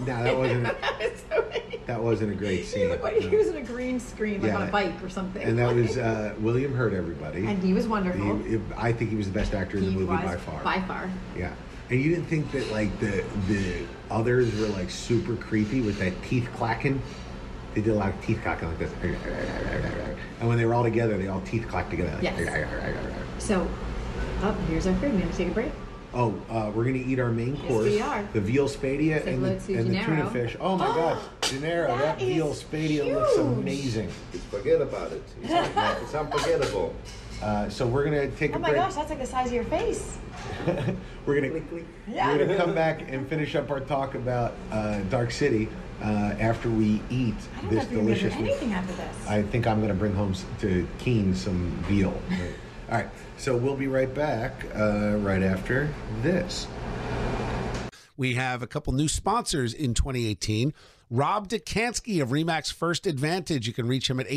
that wasn't a great scene. He looked like he was in a green screen, like on a bike or something. And that was William Hurt, everybody. And he was wonderful. I think he was the best actor in the movie by far. By far. Yeah. And you didn't think that like the others were like super creepy with that teeth clacking? They did a lot of teeth clacking like this. And when they were all together, they all teeth clacked together. Like, yes. So, here's our food. We have to take a break. Oh, we're going to eat our main course. Yes, we are. The veal spadia and the tuna fish. Oh my God, Gennaro, that veal spadia looks amazing. Forget about it. It's unforgettable. So we're going to take a break. Oh my gosh, that's like the size of your face. We're gonna come back and finish up our talk about Dark City after we eat this delicious. Anything after this? I think I'm gonna bring home to Keen some veal. All right, so we'll be right back right after this. We have a couple new sponsors in 2018. Rob Dekanski of RE/MAX First Advantage. You can reach him at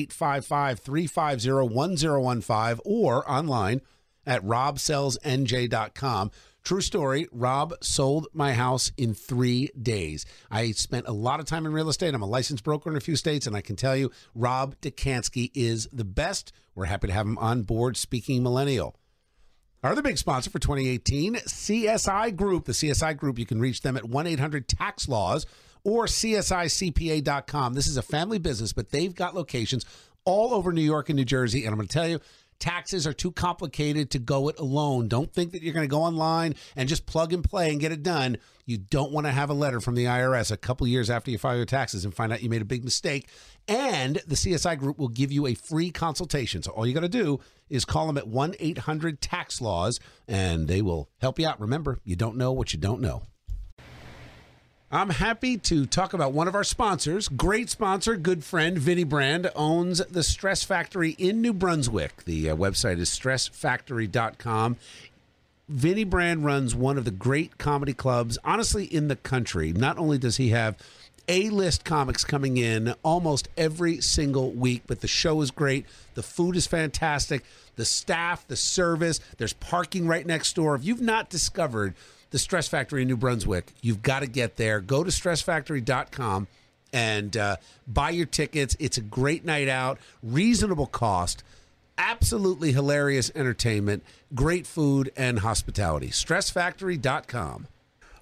855-350-1015 or online at robsellsnj.com. True story, Rob sold my house in 3 days. I spent a lot of time in real estate. I'm a licensed broker in a few states, and I can tell you, Rob Dekanski is the best. We're happy to have him on board, Speaking Millennial. Our other big sponsor for 2018, CSI Group. The CSI Group, you can reach them at 1-800-TAX-LAWS or CSICPA.com. This is a family business, but they've got locations all over New York and New Jersey, and I'm going to tell you, taxes are too complicated to go it alone. Don't think that you're going to go online and just plug and play and get it done. You don't want to have a letter from the IRS a couple years after you file your taxes and find out you made a big mistake. And the CSI Group will give you a free consultation. So all you got to do is call them at 1-800-TAX-LAWS, and they will help you out. Remember, you don't know what you don't know. I'm happy to talk about one of our sponsors. Great sponsor, good friend, Vinnie Brand, owns the Stress Factory in New Brunswick. The website is stressfactory.com. Vinnie Brand runs one of the great comedy clubs, honestly, in the country. Not only does he have A-list comics coming in almost every single week, but the show is great. The food is fantastic. The staff, the service, there's parking right next door. If you've not discovered the Stress Factory in New Brunswick, you've got to get there. Go to stressfactory.com and buy your tickets. It's a great night out, reasonable cost, absolutely hilarious entertainment, great food and hospitality. Stressfactory.com.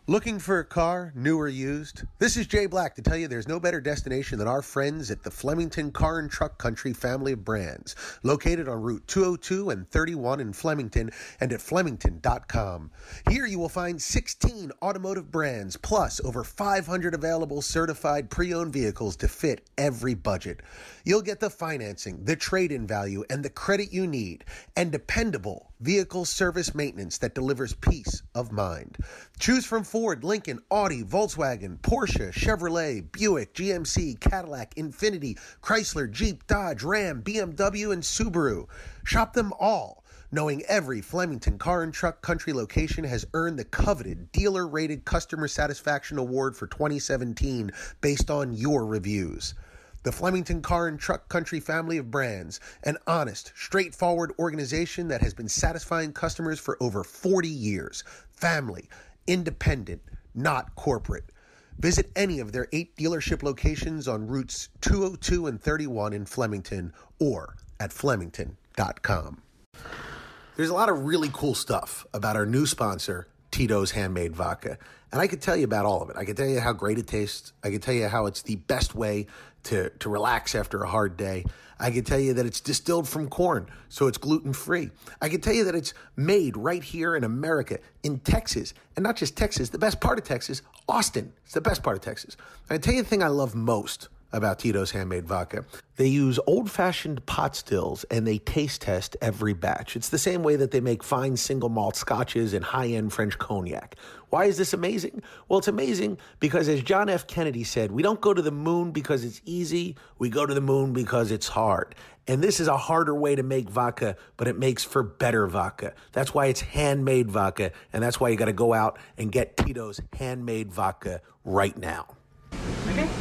Looking for a car, new or used? This is Jay Black to tell you there's no better destination than our friends at the Flemington Car and Truck Country family of brands, located on Route 202 and 31 in Flemington and at Flemington.com. Here you will find 16 automotive brands, plus over 500 available certified pre-owned vehicles to fit every budget. You'll get the financing, the trade-in value, and the credit you need, and dependable vehicle service maintenance that delivers peace of mind. Choose from Ford, Lincoln, Audi, Volkswagen, Porsche, Chevrolet, Buick, GMC, Cadillac, Infiniti, Chrysler, Jeep, Dodge, Ram, BMW, and Subaru. Shop them all, knowing every Flemington Car and Truck Country location has earned the coveted dealer-rated customer satisfaction award for 2017 based on your reviews. The Flemington Car and Truck Country family of brands, an honest, straightforward organization that has been satisfying customers for over 40 years. Family, independent, not corporate. Visit any of their 8 dealership locations on routes 202 and 31 in Flemington or at Flemington.com. There's a lot of really cool stuff about our new sponsor, Tito's Handmade Vodka. And I could tell you about all of it. I could tell you how great it tastes. I could tell you how it's the best way to relax after a hard day. I could tell you that it's distilled from corn, so it's gluten-free. I could tell you that it's made right here in America, in Texas. And not just Texas, the best part of Texas, Austin. It's the best part of Texas. I can tell you the thing I love most about Tito's Handmade Vodka. They use old-fashioned pot stills, and they taste test every batch. It's the same way that they make fine single malt scotches and high-end French cognac. Why is this amazing? Well, it's amazing because, as John F. Kennedy said, we don't go to the moon because it's easy. We go to the moon because it's hard. And this is a harder way to make vodka, but it makes for better vodka. That's why it's handmade vodka, and that's why you got to go out and get Tito's Handmade Vodka right now. Okay.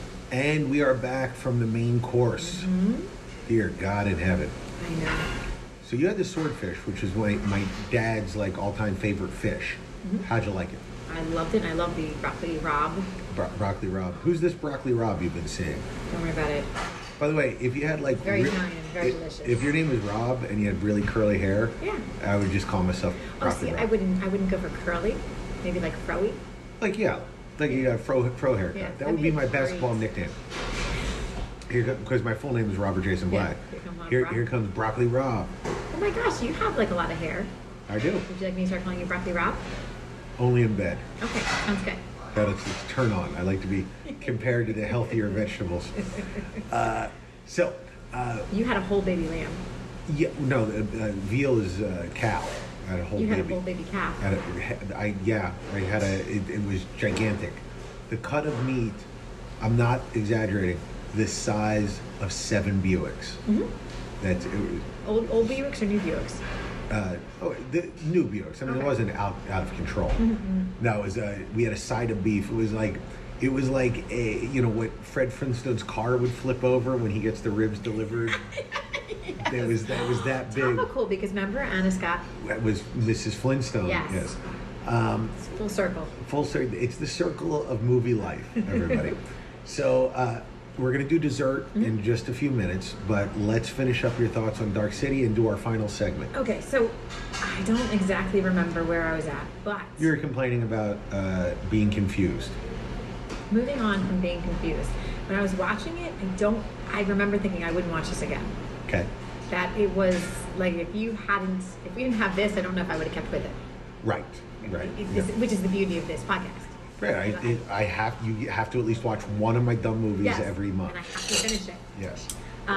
And we are back from the main course. Dear God in heaven. I know. So you had the swordfish, which is my dad's like all-time favorite fish. How'd you like it? I loved it. I love the broccoli rabe. Broccoli Rob. Who's this broccoli Rob you've been seeing? Don't worry about it. By the way, if you had like Very Italian, very delicious. If your name was Rob and you had really curly hair, Yeah. I would just call myself Oh, broccoli see, Rob. I wouldn't go for curly. Maybe like froey. Like you got a fro haircut. Yeah, That would be my that'd be basketball great. nickname. Because my full name is Robert Jason Black. Here comes Broccoli Rob. Oh my gosh, you have like a lot of hair. I do. Would you like me to start calling you broccoli Rob? Only in bed. Okay, sounds good. That is it's turn on. I like to be compared to the healthier vegetables. You had a whole baby lamb. Yeah, no, veal is cow. I had a whole You baby. had a whole baby calf. I had it was gigantic. The cut of meat, I'm not exaggerating, the size of 7 Buicks. That's Old Buicks or new Buicks? the new Buicks. I mean, it wasn't out of control. No, it was we had a side of beef. It was like a what Fred Flintstone's car would flip over when he gets the ribs delivered. That was that big. It's cool because remember Anna Scott? That was Mrs. Flintstone. Yes. Yes. Full circle. Full circle. It's the circle of movie life, everybody. So we're going to do dessert in just a few minutes, but let's finish up your thoughts on Dark City and do our final segment. Okay, so I don't exactly remember where I was at, but You were complaining about being confused. moving on from being confused. When I was watching it, I remember thinking I wouldn't watch this again. Okay. That it was like if we didn't have this, I don't know if I would have kept with it. Right. Which is the beauty of this podcast. Right. You have to at least watch one of my dumb movies Yes, every month. and I have to finish it. Yes.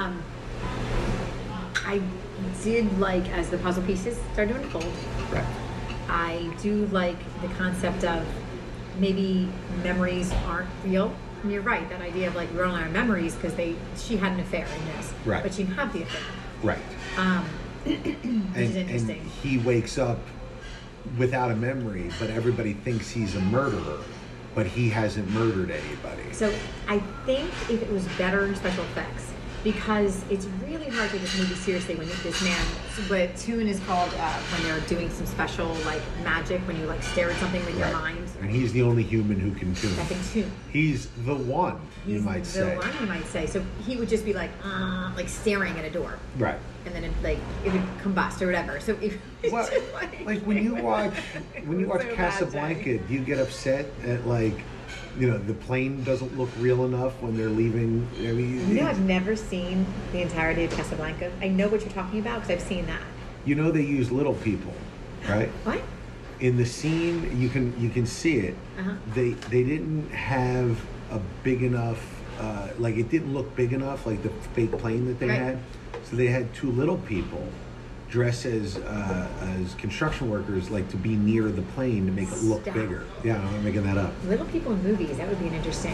I did like as the puzzle pieces started to unfold. Right. I do like the concept of maybe memories aren't real. And you're right, that idea of like we're only our memories because she had an affair in this, Right. but she didn't have the affair. Right. Which is interesting. And he wakes up without a memory, but everybody thinks he's a murderer, but he hasn't murdered anybody. So I think if it was better in special effects, because it's really hard to take this movie seriously when this man, what Toon is called when they're doing some special like magic, when you like stare at something with your mind. And he's the only human who can tune. That can tune. He's the one, you might say. The one, you might say. So he would just be like staring at a door. Right. And then it would combust or whatever. So it was just like when you watch so Casablanca, do you get upset at the plane doesn't look real enough when they're leaving? I mean, I've never seen the entirety of Casablanca. I know what you're talking about because I've seen that. They use little people, right? What? In the scene, you can see it. Uh-huh. They didn't have a big enough, it didn't look big enough, like the fake plane that they had. So they had two little people dressed as construction workers, to be near the plane to make it look bigger. Yeah, I'm not making that up. Little people in movies, that would be an interesting,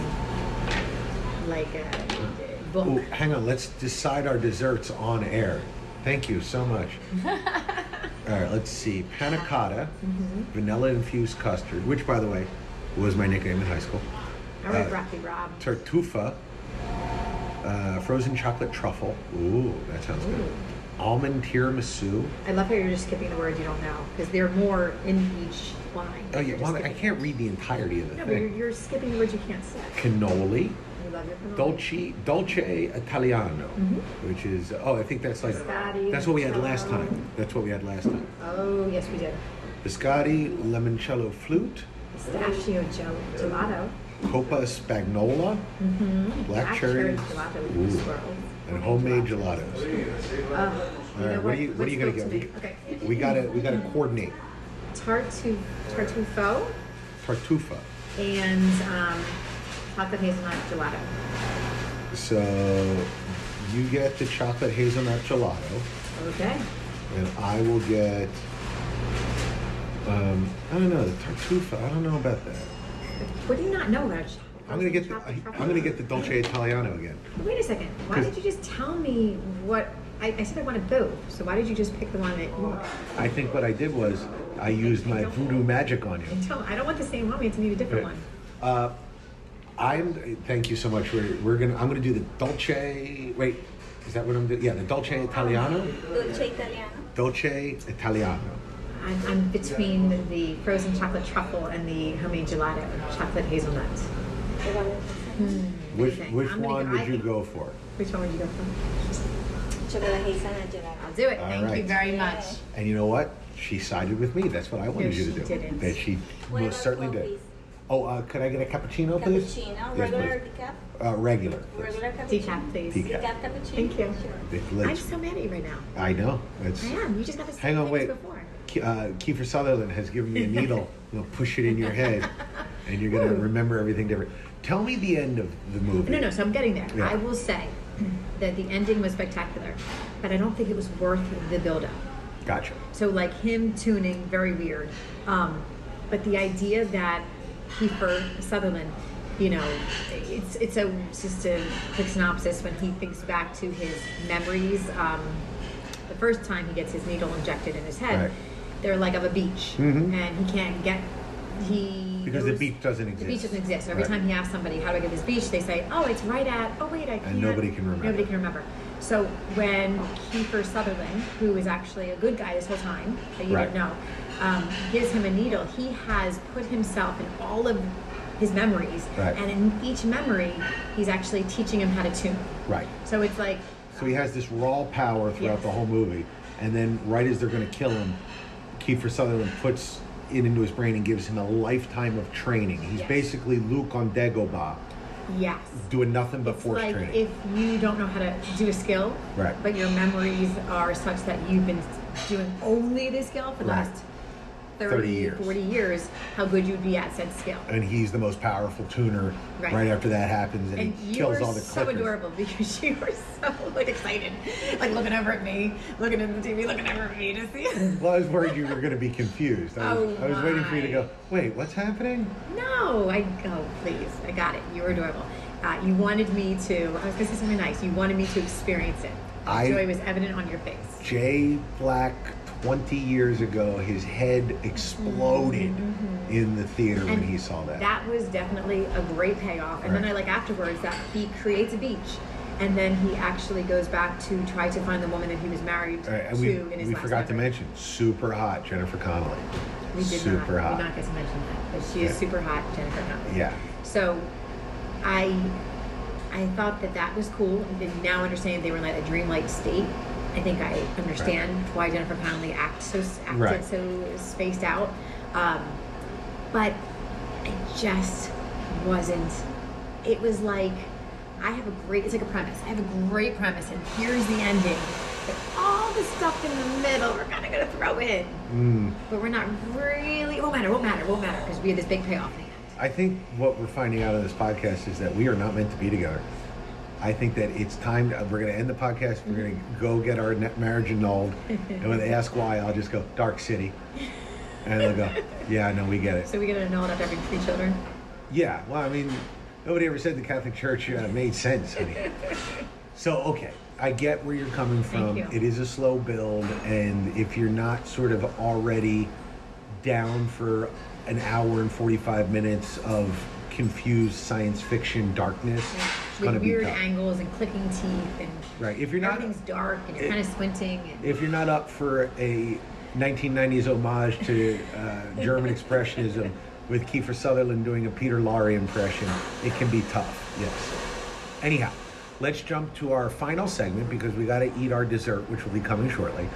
book. Ooh, hang on, let's decide our desserts on air. Thank you so much. All right, let's see. Panna cotta, vanilla-infused custard, which, by the way, was my nickname in high school. All right, Broccoli Rob. Tartuffa, frozen chocolate truffle. Ooh, that sounds good. Almond tiramisu. I love how you're just skipping the words you don't know, because there are more in each line. Oh, yeah, well, I can't read the entirety of the thing. No, but you're skipping the words you can't say. Cannoli. You love your cannoli. Dolce Italiano, which is, I think that's Biscotti, that's what we had last limoncello. time. That's what we had last time. Oh, yes, we did. Biscotti, limoncello flute. Pistachio gelato. Coppa spagnola. Black cherry. Gelato with swirls. And homemade gelatos. All right, what are you gonna get? Okay. We gotta coordinate. Tartufo Tartuffa. and chocolate hazelnut gelato. So you get the chocolate hazelnut gelato, Okay. and I will get. I don't know, the tartuffa. I don't know about that. What do you not know about? I'm gonna get the Dolce Italiano again. Wait a second. Why did you just tell me what? I said I wanted both. So why did you just pick the one that you wanted? I think what I did was I used my voodoo magic on you. I don't want the same one. We have to need a different one. Thank you so much. I'm gonna do the Dolce. Wait, is that what I'm doing? Yeah, the Dolce Italiano. Dolce Italiano. Dolce Italiano. I'm between the frozen chocolate truffle and the homemade gelato, chocolate hazelnut. Which one would you go for? Which one would you go for? Chocolate hazelnut gelato. I'll do it. All Thank you right. very much. And you know what? She sided with me. That's what I wanted No, you to she do. didn't. That she What most about certainly coffee? did. Oh, could I get a cappuccino, please? Cappuccino, Yes, regular please. decaf? Regular. Regular cappuccino? Decaf, please. Decaf. Decaf cappuccino? Thank you. I'm Let's- so mad at you right now. I know. I am. You just got to say Hang on, things wait. before. Kiefer Sutherland has given me a needle. We'll push it in your head, and you're going to remember everything different. Tell me the end of the movie. No, so I'm getting there. Yeah. I will say that the ending was spectacular, but I don't think it was worth the build-up. Gotcha. So like him tuning, very weird. But the idea that Kiefer Sutherland, it's just a quick synopsis when he thinks back to his memories. The first time he gets his needle injected in his head, Right. they're like of a beach, Mhm. and he can't get. Because the beach doesn't exist. The beach doesn't exist. So every Right. time he asks somebody, "How do I get to this beach?" they say, "Oh, it's right at." Oh, wait, I can't. And nobody can remember. Nobody can remember. So when Kiefer Sutherland, who is actually a good guy this whole time, that you Right. didn't know, gives him a needle, he has put himself in all of his memories, Right. and in each memory, he's actually teaching him how to tune. Right. So it's like, So he has this raw power throughout Yes. the whole movie, and then right as they're going to kill him, Kiefer Sutherland puts it into his brain and gives him a lifetime of training. He's Yes. basically Luke on Dagobah, yes. doing nothing but It's force like training. if you don't know how to do a skill, Right. but your memories are such that you've been doing only this skill for the Right. last 30 years. 40 years, how good you'd be at said skill. And he's the most powerful tuner Right. right after that happens, and And he you kills were all the so clickers. adorable because you were so excited, looking over at me, looking at the TV, looking over at me to see. Well, I was worried you were going to be confused. I was waiting for you to my. go, wait, what's happening? No, please, I got it. You were adorable. You wanted me to. I was going to say something nice. You wanted me to experience it. The joy was evident on your face. Jay Black, 20 years ago, his head exploded in the theater when he saw that. That was definitely a great payoff. And then Right. I like afterwards that he creates a beach and then he actually goes back to try to find the woman that he was married All right, and to in his we last forgot to memory. mention, super hot Jennifer Connelly. We did super not. hot. We did not get to mention that, but she is Yeah. super hot, Jennifer Connelly. Yeah. So, I thought that was cool. And now understanding they were in like a dreamlike state, I think I understand why Jennifer Connelly acted Right. so spaced out. But it just wasn't. It was like it's like a premise. I have a great premise, and here's the ending. But all the stuff in the middle, we're kind of going to throw in. But we're not really. It won't matter, because we have this big payoff at the end. I think what we're finding out of this podcast is that we are not meant to be together. I think that it's time. We're going to end the podcast. We're going to go get our marriage annulled. And when they ask why, I'll just go, Dark City. And they'll go, yeah, no, we get it. So we get to know after having 3 children? Yeah, well, I mean, nobody ever said the Catholic Church made sense, honey. So, okay, I get where you're coming from. Thank you. It is a slow build, and if you're not sort of already down for an hour and 45 minutes of confused science fiction darkness, it's going to With be weird tough. angles and clicking teeth, and Right, if you're not everything's dark, and you're kind of squinting. And if you're not up for a 1990s homage to German expressionism with Kiefer Sutherland doing a Peter Lorre impression, it can be tough. Yes. Anyhow, let's jump to our final segment because we got to eat our dessert, which will be coming shortly.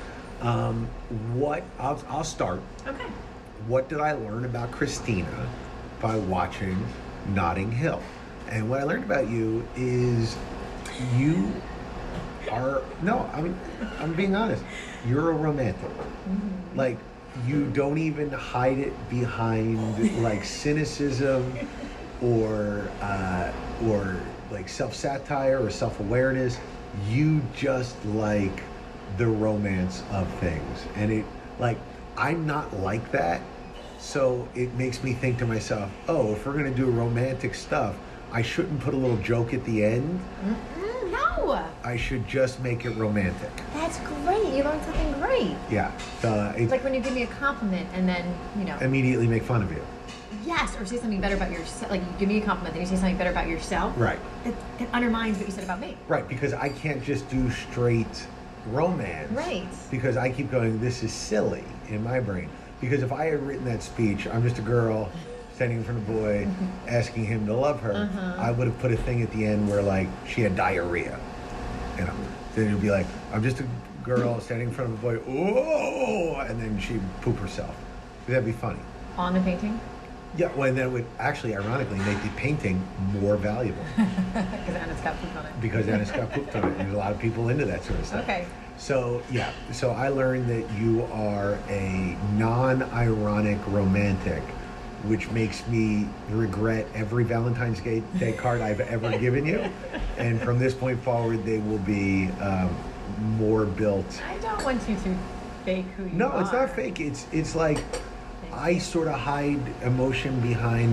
I'll start. Okay. What did I learn about Christina by watching Notting Hill? And what I learned about you is you are I'm being honest. You're a romantic. Mm-hmm. Like, you don't even hide it behind like cynicism or like self-satire or self-awareness. You just like the romance of things. And it, like, I'm not like that. So it makes me think to myself, oh, if we're going to do romantic stuff, I shouldn't put a little joke at the end. No, I should just make it romantic. that's great. You learned something great. Yeah. It's It's like when you give me a compliment and then, immediately make fun of you. yes, or say something better about yourself. Like you give me a compliment, then you say something better about yourself. Right. It undermines what you said about me. Right, because I can't just do straight romance. Right. Because I keep going, this is silly in my brain. Because if I had written that speech, I'm just a girl standing in front of a boy asking him to love her, I would have put a thing at the end where, like, she had diarrhea. You know, then it would be like, I'm just a girl standing in front of a boy, oh, and then she'd poop herself. That'd be funny. On the painting? Yeah, well, and then it would actually, ironically, make the painting more valuable. Because Anna's got poop on it. Because Anna's got pooped on it. There's a lot of people into that sort of stuff. Okay. So, yeah. So I learned that you are a non-ironic romantic, which makes me regret every Valentine's Day card I've ever given you. And from this point forward, they will be more built. I don't want you to fake who you are. No, it's not fake. It's like I sort of hide emotion behind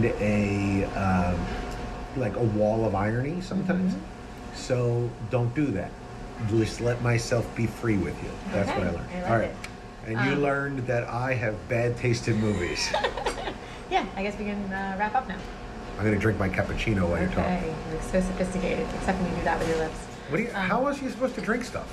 like a wall of irony sometimes. So don't do that. Just let myself be free with you. That's Okay, what I learned. I like All right. it. And you learned that I have bad taste in movies. Yeah, I guess we can wrap up now. I'm going to drink my cappuccino while you're talking. Okay, you're so sophisticated, except when you do that with your lips. What do you, how else are you supposed to drink stuff?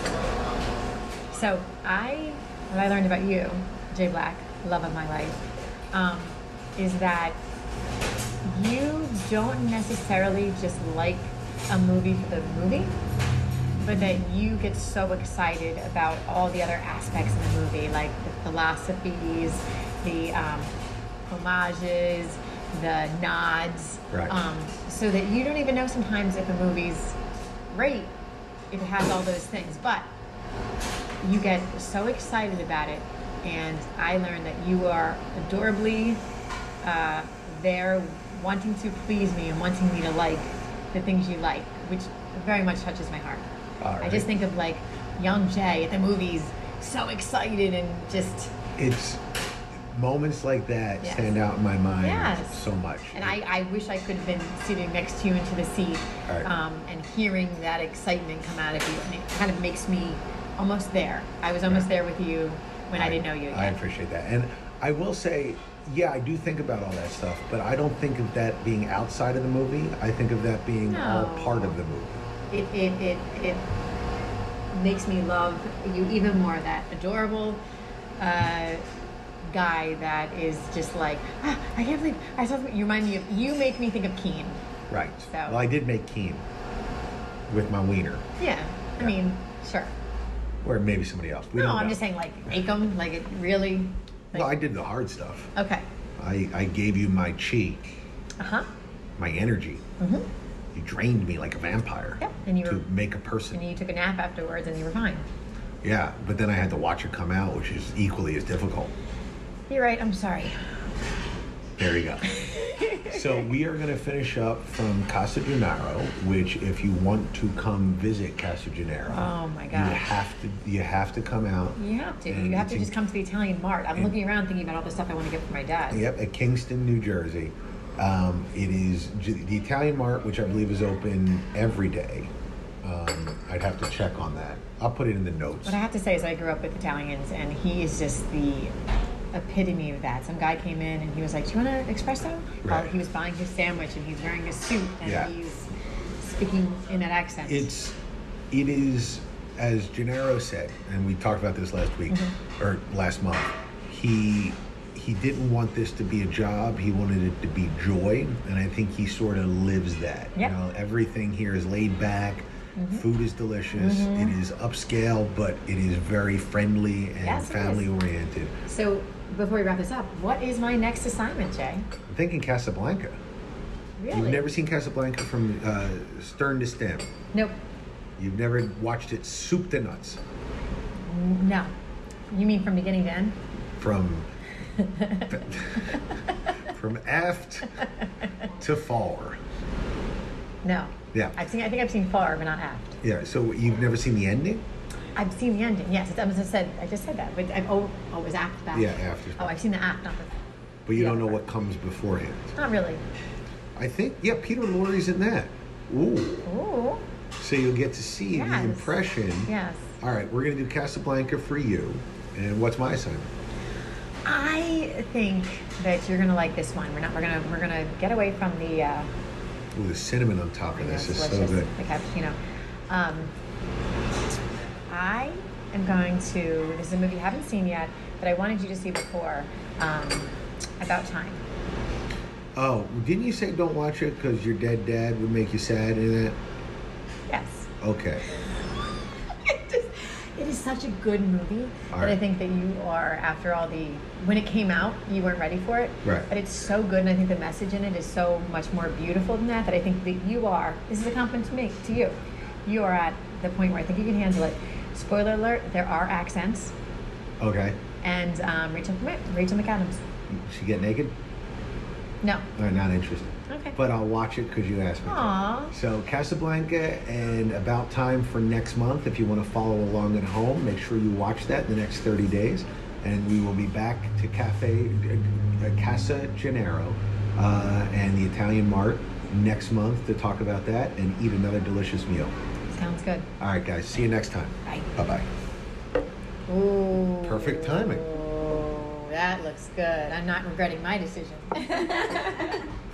So what I learned about you, Jay Black, love of my life, is that you don't necessarily just like a movie for the movie, but that you get so excited about all the other aspects of the movie, like the philosophies, the homages, the nods, Right. so that you don't even know sometimes if a movie's great if it has all those things, but you get so excited about it. And I learned that you are adorably there, wanting to please me and wanting me to like the things you like, which very much touches my heart. All I right. just think of like young Jay at the movies, so excited and just. It's moments like that Yes. stand out in my mind Yes. so much. And I wish I could have been sitting next to you into the seat, All right. and hearing that excitement come out of you. And it kind of makes me almost there. I was almost there with you when I didn't know you yet. I appreciate that. And I will say, yeah, I do think about all that stuff, but I don't think of that being outside of the movie. I think of that being all No. part of the movie. it makes me love you even more. That adorable guy that is just like, I can't believe I saw. You remind me of. You make me think of Keen. Right. So. Well, I did make Keen with my wiener, Yeah. I mean, sure. or maybe somebody else. We No, don't I'm know. just saying, like, make them. Like, it really. Like, Well, I did the hard stuff. okay. I gave you my chi, Uh huh. my energy. Mm-hmm. You drained me like a vampire Yeah, and you to were. make a person. And you took a nap afterwards, and you were fine. Yeah, but then I had to watch it come out, which is equally as difficult. You're right. I'm sorry. There you go. So we are going to finish up from Casa Gennaro, which if you want to come visit Casa Gennaro, Oh my gosh. you have to come out. You have to. And You have it's to just come to the Italian Mart. I'm and- looking around thinking about all the stuff I want to get for my dad. Yep, at Kingston, New Jersey. It is the Italian Mart, which I believe is open every day. I'd have to check on that. I'll put it in the notes. What I have to say is I grew up with Italians, and he is just the epitome of that. Some guy came in, and he was like, do you want an espresso? Right. He was buying his sandwich, and he's wearing a suit, and Yeah. he's speaking in that accent. It is, as Gennaro said, and we talked about this last week, Mm-hmm. or last month, he didn't want this to be a job. He wanted it to be joy, and I think he sort of lives that. Yep. You know, everything here is laid back. Mm-hmm. Food is delicious. It is upscale, but it is very friendly and Yes, it is. family oriented. So, before we wrap this up, what is my next assignment, Jay? I'm thinking Casablanca. Really? You've never seen Casablanca from stern to stem. Nope. You've never watched it soup to nuts. No. You mean from beginning to end? From from aft to forward. No. Yeah. I think I've seen far, but not aft. Yeah. So you've never seen the ending? I've seen the ending. Yes, I just said that. But it was aft back. Yeah, aft is Oh, I've seen the aft, not the. But you don't Yeah. know what comes beforehand. Not really. I think, yeah, Peter Lorre's in that. Ooh. Ooh. So you'll get to see the Yes. impression. Yes. All right, we're going to do Casablanca for you. And what's my assignment? I think that you're gonna like this one. We're gonna get away from the. Ooh, the cinnamon on top of this is so delicious, good. the cappuccino. I am going to. This is a movie you haven't seen yet, but I wanted you to see before. About Time. Oh, didn't you say don't watch it because your dead dad would make you sad in that? Yes. Okay. It is such a good movie All that I right. think that you are, after all when it came out, you weren't ready for it. Right. But it's so good, and I think the message in it is so much more beautiful than that, I think that you are, this is a compliment to me, to you. You are at the point where I think you can handle it. Spoiler alert, there are accents, Okay. and Rachel McAdams. She get naked? No. All right, not interested. Okay. But I'll watch it because you asked me to. Aw. So Casablanca and About Time for next month. If you want to follow along at home, make sure you watch that in the next 30 days. And we will be back to Casa Gennaro and the Italian Mart next month to talk about that and eat another delicious meal. Sounds good. All right, guys. See you next time. Bye. Bye-bye. Ooh. Perfect timing. That looks good. I'm not regretting my decision.